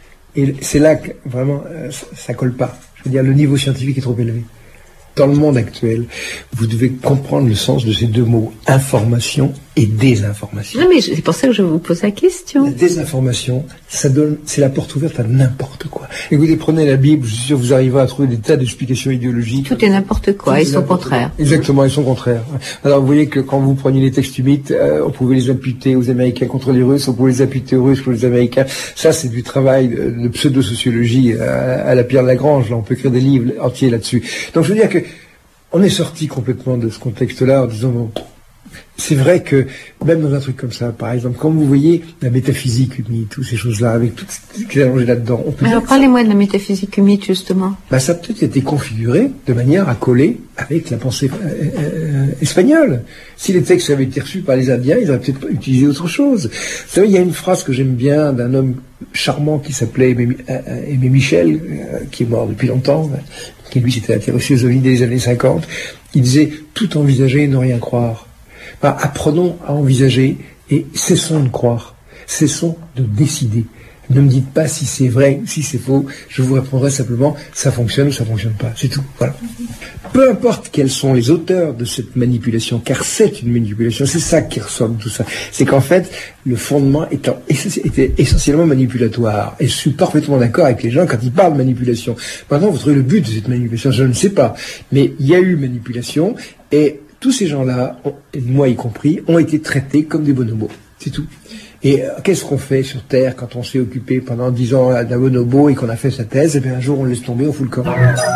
Et c'est là que, vraiment, euh, ça, ça colle pas. Je veux dire, le niveau scientifique est trop élevé. Dans le monde actuel, vous devez comprendre le sens de ces deux mots, information et désinformation. Non, mais c'est pour ça que je vous pose la question. La désinformation, ça donne, c'est la porte ouverte à n'importe quoi. Écoutez, prenez la Bible, je suis sûr que vous arriverez à trouver des tas d'explications idéologiques. Tout est n'importe quoi, ils sont contraires. Exactement, ils sont contraires. Alors vous voyez que quand vous preniez les textes humides, euh, on pouvait les imputer aux Américains contre les Russes, on pouvait les imputer aux Russes contre les Américains. Ça, c'est du travail de, de pseudo-sociologie à, à la Pierre Lagrange. Là, on peut écrire des livres entiers là-dessus. Donc je veux dire que on est sorti complètement de ce contexte-là en disant bon, c'est vrai que même dans un truc comme ça, par exemple, quand vous voyez la métaphysique humide, toutes ces choses-là, avec tout ce qui est allongé là-dedans, on peut. Alors parlez-moi de la métaphysique humide justement. Bah, ça a peut-être été configuré de manière à coller avec la pensée euh, euh, espagnole. Si les textes avaient été reçus par les Indiens, ils auraient peut-être utilisé autre chose. Vous savez, il y a une phrase que j'aime bien d'un homme charmant qui s'appelait Aimé, euh, Aimé Michel, euh, qui est mort depuis longtemps, euh, qui lui s'était intéressé aux ovnis des années cinquante. Il disait « tout envisager et ne rien croire ». Bah, apprenons à envisager et cessons de croire, cessons de décider. Ne me dites pas si c'est vrai ou si c'est faux, je vous répondrai simplement ça fonctionne ou ça fonctionne pas, c'est tout. Voilà. Peu importe quels sont les auteurs de cette manipulation, car c'est une manipulation, c'est ça qui ressort de tout ça. C'est qu'en fait, le fondement étant, était essentiellement manipulatoire. Et je suis parfaitement d'accord avec les gens quand ils parlent de manipulation. Maintenant, vous trouvez le but de cette manipulation, je ne sais pas. Mais il y a eu manipulation et tous ces gens-là, et moi y compris, ont été traités comme des bonobos. C'est tout. Et euh, qu'est-ce qu'on fait sur Terre quand on s'est occupé pendant dix ans d'un bonobo et qu'on a fait sa thèse? Et bien un jour on le laisse tomber, on fout le camp.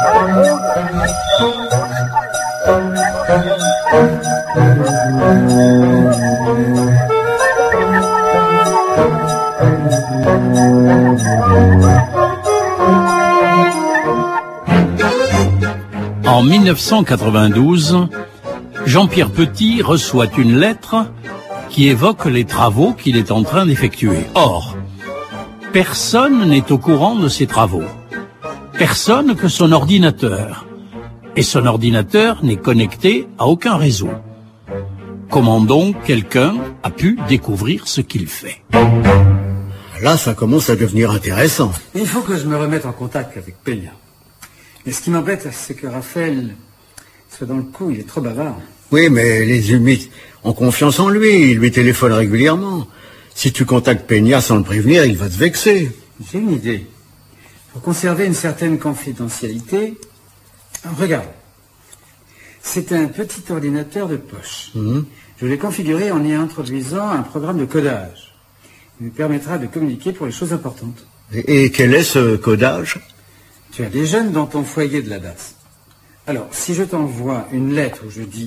En mille neuf cent quatre-vingt-douze, Jean-Pierre Petit reçoit une lettre qui évoque les travaux qu'il est en train d'effectuer. Or, personne n'est au courant de ces travaux. Personne que son ordinateur. Et son ordinateur n'est connecté à aucun réseau. Comment donc quelqu'un a pu découvrir ce qu'il fait? Là, ça commence à devenir intéressant. Il faut que je me remette en contact avec Peña. Mais ce qui m'embête, c'est que Raphaël soit dans le coup, il est trop bavard. Oui, mais les humides ont confiance en lui, il lui téléphone régulièrement. Si tu contactes Peña sans le prévenir, il va te vexer. J'ai une idée. Pour conserver une certaine confidentialité, regarde. C'est un petit ordinateur de poche. Mmh. Je l'ai configuré en y introduisant un programme de codage. Il me permettra de communiquer pour les choses importantes. Et, et quel est ce codage? Tu as des jeunes dans ton foyer de la D A S. Alors, si je t'envoie une lettre où je dis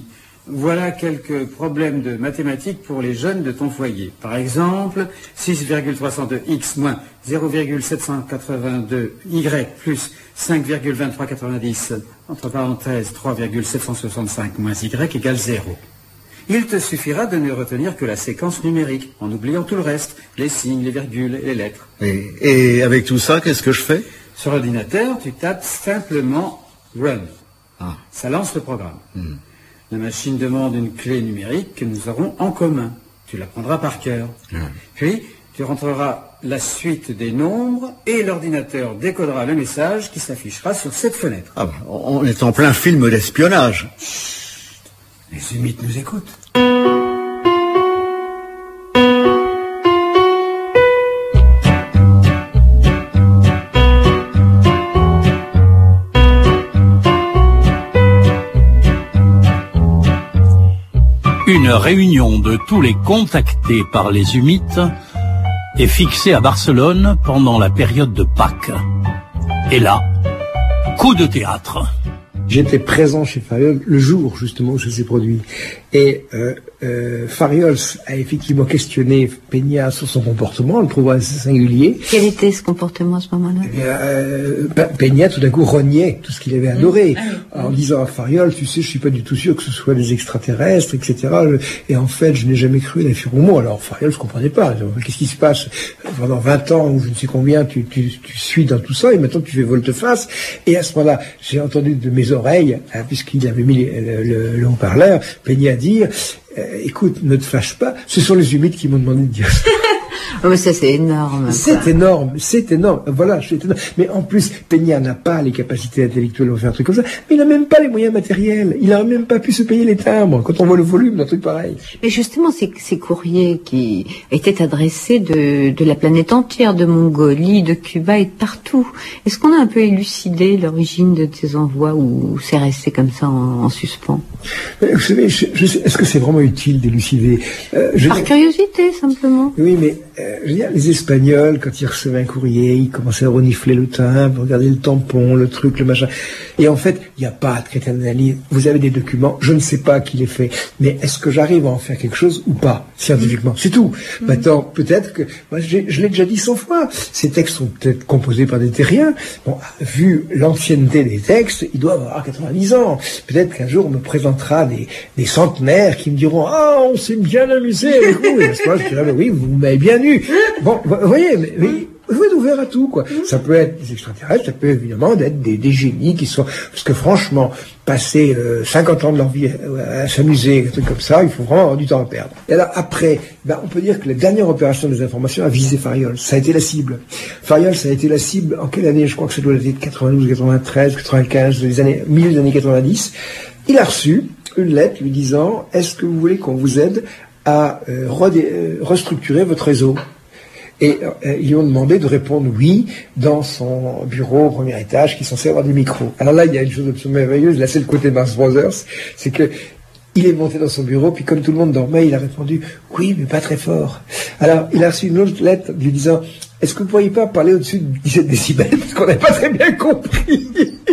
voilà quelques problèmes de mathématiques pour les jeunes de ton foyer. Par exemple, six virgule trois cent deux x moins zéro virgule sept cent quatre-vingt-deux y plus cinq virgule vingt-trois quatre-vingt-dix, entre parenthèses trois virgule sept cent soixante-cinq moins y égale zéro. Il te suffira de ne retenir que la séquence numérique, en oubliant tout le reste, les signes, les virgules et les lettres. Et, et avec tout ça, qu'est-ce que je fais? Sur l'ordinateur, tu tapes simplement Run. Ah. Ça lance le programme. Hmm. La machine demande une clé numérique que nous aurons en commun. Tu l'apprendras par cœur. Hmm. Puis, tu rentreras la suite des nombres et l'ordinateur décodera le message qui s'affichera sur cette fenêtre. Ah bah, on est en plein film d'espionnage. Les humides nous écoutent. Une réunion de tous les contactés par les humites est fixée à Barcelone pendant la période de Pâques. Et là, coup de théâtre. J'étais présent chez Fariols le jour, justement, où ça s'est produit. Et euh, euh, Fariols a effectivement questionné Peña sur son comportement, en le trouvant assez singulier. Quel était ce comportement à ce moment-là? Eh bien, euh, Peña, tout d'un coup, reniait tout ce qu'il avait adoré, mmh. en disant à Fariols, tu sais, je suis pas du tout sûr que ce soit des extraterrestres, et cetera. Et en fait, je n'ai jamais cru à la Furomo. Alors Fariols ne comprenait pas. Qu'est-ce qui se passe? Pendant vingt ans, ou je ne sais combien, tu, tu, tu suis dans tout ça, et maintenant tu fais volte-face. Et à ce moment-là, j'ai entendu de mes oreilles, hein, puisqu'il avait mis le, le, le haut-parleur, Peña dire, euh, écoute, ne te fâche pas, ce sont les humides qui m'ont demandé de dire ça. Oh, mais ça, c'est énorme. C'est énorme, c'est énorme. Voilà, c'est énorme. Mais en plus, Peña n'a pas les capacités intellectuelles pour faire un truc comme ça, mais il n'a même pas les moyens matériels. Il n'a même pas pu se payer les timbres quand on voit le volume d'un truc pareil. Mais justement, ces, ces courriers qui étaient adressés de, de la planète entière, de Mongolie, de Cuba et de partout, est-ce qu'on a un peu élucidé l'origine de ces envois ou c'est resté comme ça en, en suspens? Mais, vous savez, je, je sais, est-ce que c'est vraiment utile d'élucider euh, Par dis... curiosité, simplement. Oui, mais euh, je veux dire, les Espagnols, quand ils recevaient un courrier, ils commençaient à renifler le timbre, regarder le tampon, le truc, le machin. Et en fait, il n'y a pas de critère d'analyse. Vous avez des documents, je ne sais pas qui les fait, mais est-ce que j'arrive à en faire quelque chose ou pas, scientifiquement? C'est tout. Mmh. Maintenant, peut-être que, moi, je l'ai déjà dit cent fois, ces textes sont peut-être composés par des terriens. Bon, vu l'ancienneté des textes, ils doivent avoir quatre-vingt-dix ans. Peut-être qu'un jour, on me présentera des, des centenaires qui me diront, ah, on s'est bien amusé avec vous. Et à ce moment-là, je dirais, oui, vous m'avez bien eu. Bon, vous voyez, mais, mais vous êtes ouvert à tout, quoi. Ça peut être des extraterrestres, ça peut évidemment être des, des génies qui sont... Parce que franchement, passer euh, cinquante ans de leur vie à, à s'amuser, un truc comme ça, il faut vraiment avoir du temps à perdre. Et alors après, ben, on peut dire que la dernière opération des informations a visé Fariols. Ça a été la cible. Fariols, ça a été la cible en quelle année? Je crois que ça doit être quatre-vingt-douze, quatre-vingt-treize, quatre-vingt-quinze, les années, milieu des années quatre-vingt-dix. Il a reçu une lettre lui disant, est-ce que vous voulez qu'on vous aide à euh, redé, euh, restructurer votre réseau? Et euh, ils lui ont demandé de répondre oui dans son bureau au premier étage qui est censé avoir des micros. Alors là, il y a une chose absolument merveilleuse, là c'est le côté Mars Brothers, c'est que il est monté dans son bureau, puis comme tout le monde dormait, il a répondu oui, mais pas très fort. Alors il a reçu une autre lettre lui disant, est-ce que vous ne pourriez pas parler au-dessus de dix-sept décibels, parce qu'on n'a pas très bien compris.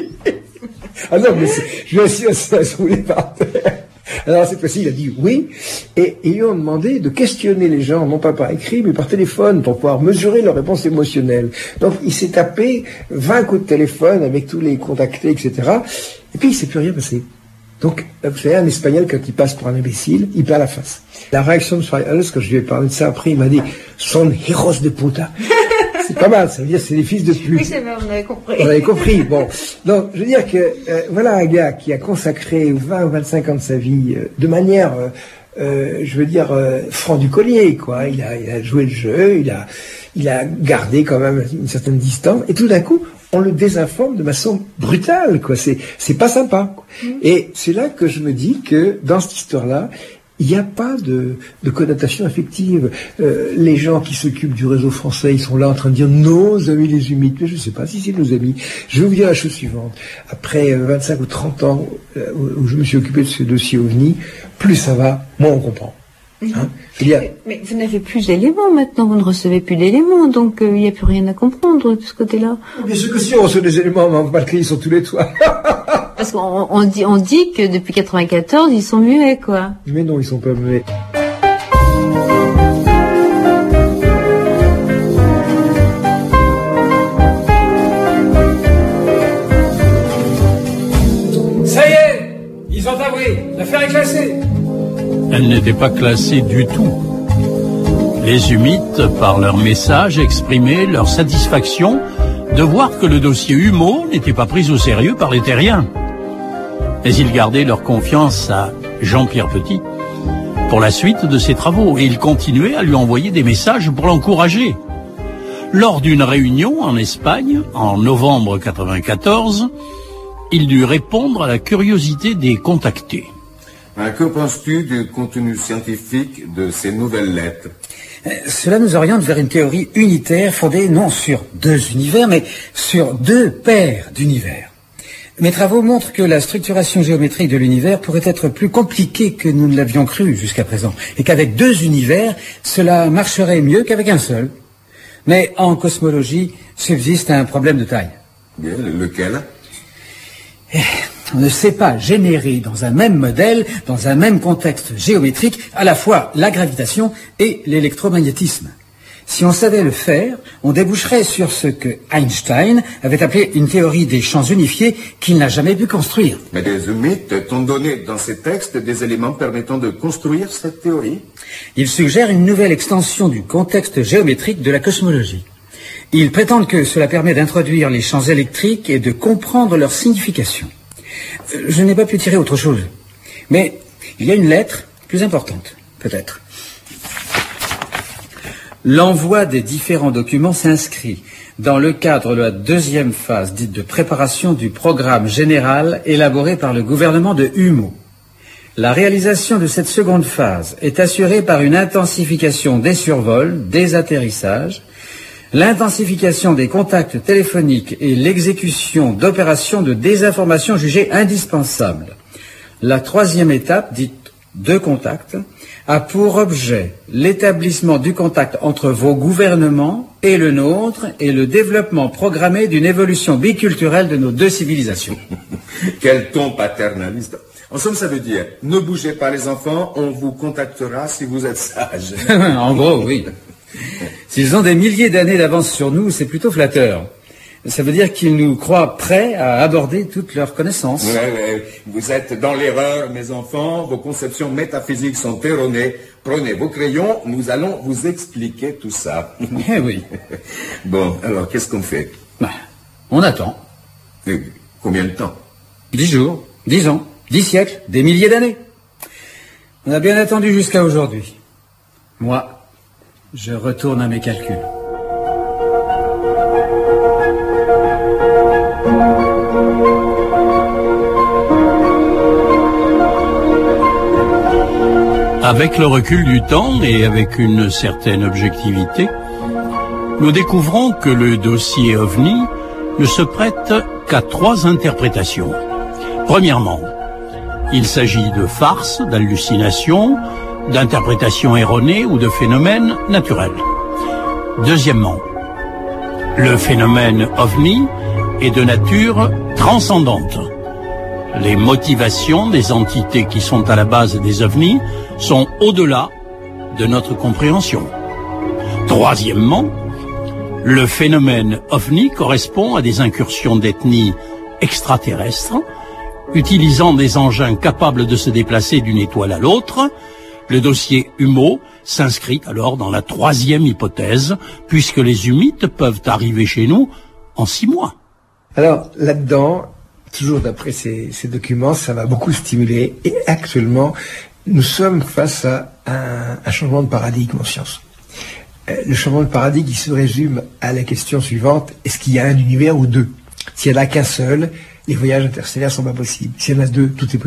Ah non, mais je lui ai assis à se rouler par terre. Alors cette fois-ci, il a dit oui, et ils lui ont demandé de questionner les gens, non pas par écrit, mais par téléphone, pour pouvoir mesurer leur réponse émotionnelle. Donc il s'est tapé vingt coups de téléphone avec tous les contactés, et cetera. Et puis il ne s'est plus rien passé. Donc, vous savez, un Espagnol, quand il passe pour un imbécile, il perd la face. La réaction de Fariols, quand je lui ai parlé de ça après, il m'a dit « Son hijos de puta ». C'est pas mal, ça veut dire c'est des fils de pute. Oui, c'est vrai, on avait compris. On avait compris, bon. Donc, je veux dire que, euh, voilà un gars qui a consacré vingt ou vingt-cinq ans de sa vie euh, de manière, euh, euh, je veux dire, euh, franc du collier, quoi. Il a, il a joué le jeu, il a, il a gardé quand même une certaine distance, et tout d'un coup, on le désinforme de façon brutale, quoi. C'est, c'est pas sympa, quoi. Mmh. Et c'est là que je me dis que, dans cette histoire-là, il n'y a pas de, de connotation affective. Euh, les gens qui s'occupent du réseau français, ils sont là en train de dire nos amis les humides. Mais je ne sais pas si c'est nos amis. Je vais vous dire la chose suivante. Après euh, vingt-cinq ou trente ans euh, où je me suis occupé de ce dossier OVNI, plus ça va, moins on comprend. Hein, dire... mais, mais vous n'avez plus d'éléments maintenant, vous ne recevez plus d'éléments, donc il euh, n'y a plus rien à comprendre de ce côté-là. Bien sûr que si on reçoit des éléments, mais malgré ils sont tous les toits. Parce qu'on on dit, on dit que depuis quatre-vingt-quatorze, ils sont muets, quoi. Mais non, ils sont pas muets. Ça y est, ils ont avoué, l'affaire est classée. Elle n'était pas classée du tout. Les Humites, par leur message, exprimaient leur satisfaction de voir que le dossier Humeau n'était pas pris au sérieux par les terriens. Mais ils gardaient leur confiance à Jean-Pierre Petit pour la suite de ses travaux et ils continuaient à lui envoyer des messages pour l'encourager. Lors d'une réunion en Espagne, en novembre quatre-vingt-quatorze, il dut répondre à la curiosité des contactés. Que penses-tu du contenu scientifique de ces nouvelles lettres? Cela nous oriente vers une théorie unitaire fondée non sur deux univers, mais sur deux paires d'univers. Mes travaux montrent que la structuration géométrique de l'univers pourrait être plus compliquée que nous ne l'avions cru jusqu'à présent, et qu'avec deux univers, cela marcherait mieux qu'avec un seul. Mais en cosmologie, subsiste un problème de taille. Bien, lequel? On ne sait pas générer dans un même modèle, dans un même contexte géométrique, à la fois la gravitation et l'électromagnétisme. Si on savait le faire, on déboucherait sur ce que Einstein avait appelé une théorie des champs unifiés qu'il n'a jamais pu construire. Mais les Humites t'ont donné dans ces textes des éléments permettant de construire cette théorie. Ils suggèrent une nouvelle extension du contexte géométrique de la cosmologie. Ils prétendent que cela permet d'introduire les champs électriques et de comprendre leur signification. Je n'ai pas pu tirer autre chose. Mais il y a une lettre plus importante, peut-être. L'envoi des différents documents s'inscrit dans le cadre de la deuxième phase dite de préparation du programme général élaboré par le gouvernement de Humeau. La réalisation de cette seconde phase est assurée par une intensification des survols, des atterrissages, l'intensification des contacts téléphoniques et l'exécution d'opérations de désinformation jugées indispensables. La troisième étape, dite de contact, a pour objet l'établissement du contact entre vos gouvernements et le nôtre et le développement programmé d'une évolution biculturelle de nos deux civilisations. Quel ton paternaliste. En somme, ça veut dire, ne bougez pas les enfants, on vous contactera si vous êtes sages. En gros, oui. S'ils ont des milliers d'années d'avance sur nous, c'est plutôt flatteur. Ça veut dire qu'ils nous croient prêts à aborder toutes leurs connaissances. Ouais, ouais. Vous êtes dans l'erreur, mes enfants. Vos conceptions métaphysiques sont erronées. Prenez vos crayons, nous allons vous expliquer tout ça. Eh oui. Bon, alors, qu'est-ce qu'on fait? Bah, on attend. Et combien de temps? Dix jours, dix ans, dix siècles, des milliers d'années. On a bien attendu jusqu'à aujourd'hui. Moi, je retourne à mes calculs. Avec le recul du temps et avec une certaine objectivité, nous découvrons que le dossier OVNI ne se prête qu'à trois interprétations. Premièrement, il s'agit de farces, d'hallucinations, d'interprétations erronées ou de phénomènes naturels. Deuxièmement, le phénomène OVNI est de nature transcendante. Les motivations des entités qui sont à la base des ovnis sont au-delà de notre compréhension. Troisièmement, le phénomène OVNI correspond à des incursions d'ethnie extraterrestres, utilisant des engins capables de se déplacer d'une étoile à l'autre. Le dossier Humeau s'inscrit alors dans la troisième hypothèse, puisque les Humites peuvent arriver chez nous en six mois. Alors, là-dedans, toujours d'après ces, ces documents, ça va beaucoup stimuler. Et actuellement, nous sommes face à un, un changement de paradigme en science. Euh, le changement de paradigme, il se résume à la question suivante. Est-ce qu'il y a un univers ou deux? S'il n'y en a qu'un seul, les voyages interstellaires ne sont pas possibles. S'il y en a deux, tout est possible.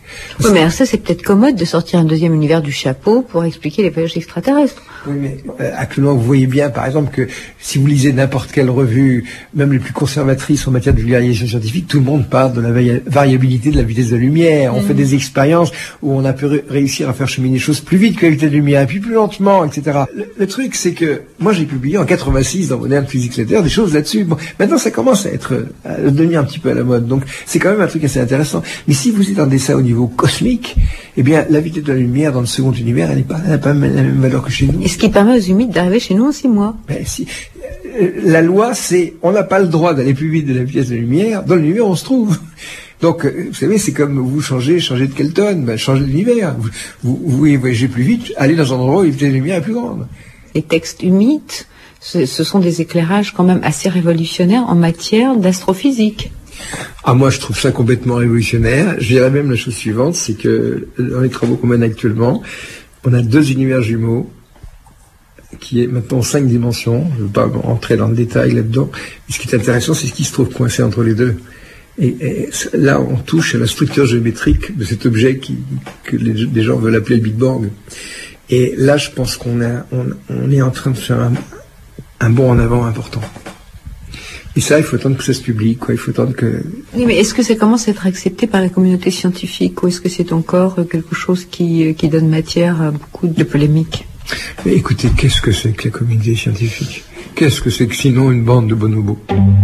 Oui, mais alors ça, c'est peut-être commode de sortir un deuxième univers du chapeau pour expliquer les voyages extraterrestres. Oui, mais euh, actuellement, vous voyez bien, par exemple, que si vous lisez n'importe quelle revue, même les plus conservatrices en matière de vulgarisation scientifique, tout le monde parle de la vari- variabilité de la vitesse de la lumière. Mmh. On fait des expériences où on a pu ré- réussir à faire cheminer les choses plus vite que la vitesse de la lumière, et puis plus lentement, et cetera. Le, le truc, c'est que moi, j'ai publié en quatre-vingt-six dans Modern Physics Letter des choses là-dessus. Bon, maintenant, ça commence à être à devenir un petit peu à la mode. Donc, c'est quand même un truc assez intéressant. Mais si vous étendez ça au niveau cosmique, eh bien, la vitesse de la lumière dans le second univers, elle n'est pas, elle n'a pas la même valeur que chez nous. Et ce qui permet aux humides d'arriver chez nous en six mois. Ben, si, euh, la loi, c'est, on n'a pas le droit d'aller plus vite de la vitesse de la lumière dans l'univers où on se trouve. Donc, euh, vous savez, c'est comme vous changez, changez de Kelton, ben, changez d'univers. Vous, vous, vous voyagez plus vite, allez dans un endroit où la vitesse de la lumière est plus grande. Les textes humides, ce, ce sont des éclairages quand même assez révolutionnaires en matière d'astrophysique. Ah, moi, je trouve ça complètement révolutionnaire. Je dirais même la chose suivante, c'est que dans les travaux qu'on mène actuellement, on a deux univers jumeaux qui est maintenant en cinq dimensions. Je ne veux pas entrer dans le détail là-dedans. Mais ce qui est intéressant, c'est ce qui se trouve coincé entre les deux. Et, et là, on touche à la structure géométrique de cet objet qui, que les, les gens veulent appeler le Big Bang. Et là, je pense qu'on a, on, on est en train de faire un, un bond en avant important. Et ça, il faut attendre que ça se publie, quoi. Il faut attendre que... Oui, mais est-ce que ça commence à être accepté par la communauté scientifique ou est-ce que c'est encore quelque chose qui, qui donne matière à beaucoup de polémiques? Mais écoutez, qu'est-ce que c'est que la communauté scientifique? Qu'est-ce que c'est que sinon une bande de bonobos?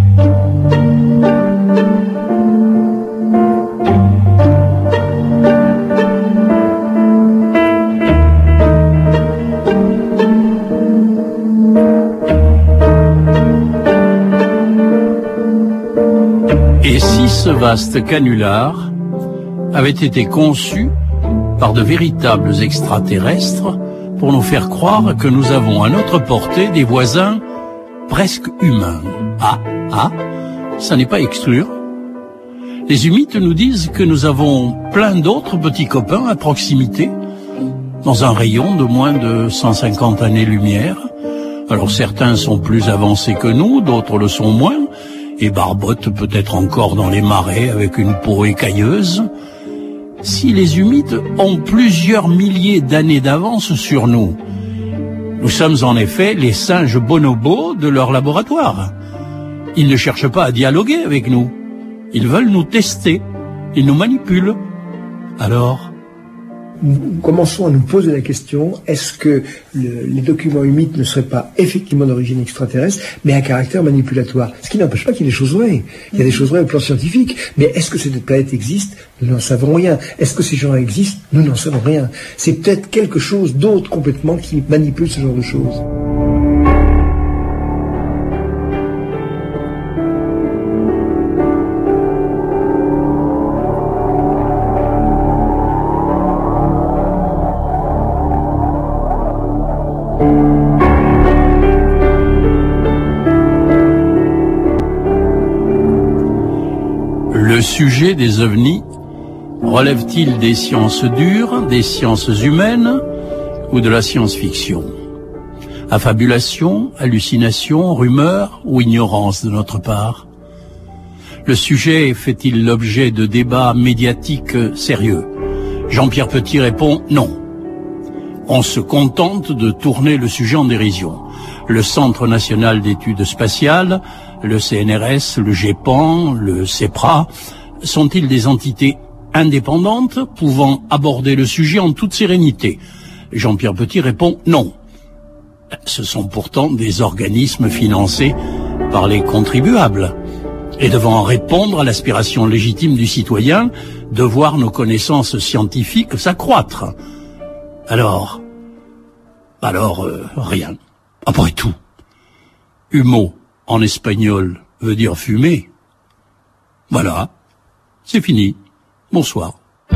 Et si ce vaste canular avait été conçu par de véritables extraterrestres pour nous faire croire que nous avons à notre portée des voisins presque humains? Ah, ah, ça n'est pas exclure. Les humites nous disent que nous avons plein d'autres petits copains à proximité, dans un rayon de moins de cent cinquante années-lumière. Alors certains sont plus avancés que nous, d'autres le sont moins, et barbotent peut-être encore dans les marais avec une peau écailleuse. Si les humides ont plusieurs milliers d'années d'avance sur nous, nous sommes en effet les singes bonobos de leur laboratoire. Ils ne cherchent pas à dialoguer avec nous. Ils veulent nous tester. Ils nous manipulent. Alors, nous commençons à nous poser la question, est-ce que le, les documents humides ne seraient pas effectivement d'origine extraterrestre, mais à caractère manipulatoire? Ce qui n'empêche pas qu'il y ait des choses vraies. Il y a des choses vraies au plan scientifique. Mais est-ce que cette planète existe? Nous n'en savons rien. Est-ce que ces gens existent? Nous n'en savons rien. C'est peut-être quelque chose d'autre complètement qui manipule ce genre de choses. Le sujet des ovnis relève-t-il des sciences dures, des sciences humaines ou de la science-fiction? Affabulation, hallucination, rumeur ou ignorance de notre part? Le sujet fait-il l'objet de débats médiatiques sérieux? Jean-Pierre Petit répond non. On se contente de tourner le sujet en dérision. Le Centre national d'études spatiales, le C N R S, le GEPAN, le CEPRA, sont-ils des entités indépendantes pouvant aborder le sujet en toute sérénité? Jean-Pierre Petit répond non. Ce sont pourtant des organismes financés par les contribuables et devant répondre à l'aspiration légitime du citoyen de voir nos connaissances scientifiques s'accroître. Alors, alors euh, rien. Après tout, humo en espagnol veut dire fumer. Voilà, c'est fini. Bonsoir.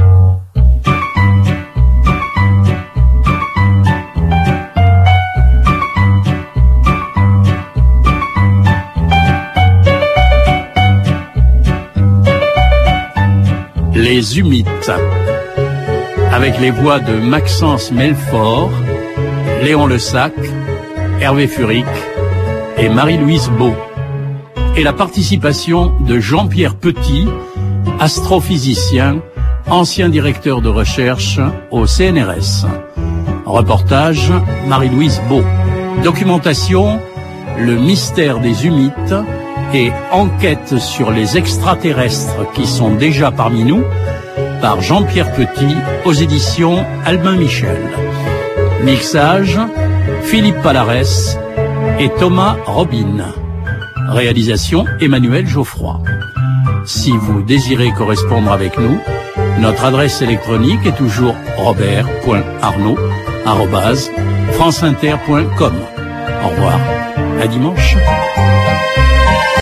Les Humites, avec les voix de Maxence Melfort, Léon Lessac, Hervé Furic et Marie-Louise Beau, et la participation de Jean-Pierre Petit, astrophysicien ancien directeur de recherche au C N R S. Reportage, Marie-Louise Beau. Documentation, le mystère des humites et enquête sur les extraterrestres qui sont déjà parmi nous, par Jean-Pierre Petit, aux éditions Albin Michel. Mixage, Philippe Palarès et Thomas Robin. Réalisation, Emmanuel Geoffroy. Si vous désirez correspondre avec nous, notre adresse électronique est toujours robert point arnaud arobase franceinter point com. Au revoir, à dimanche.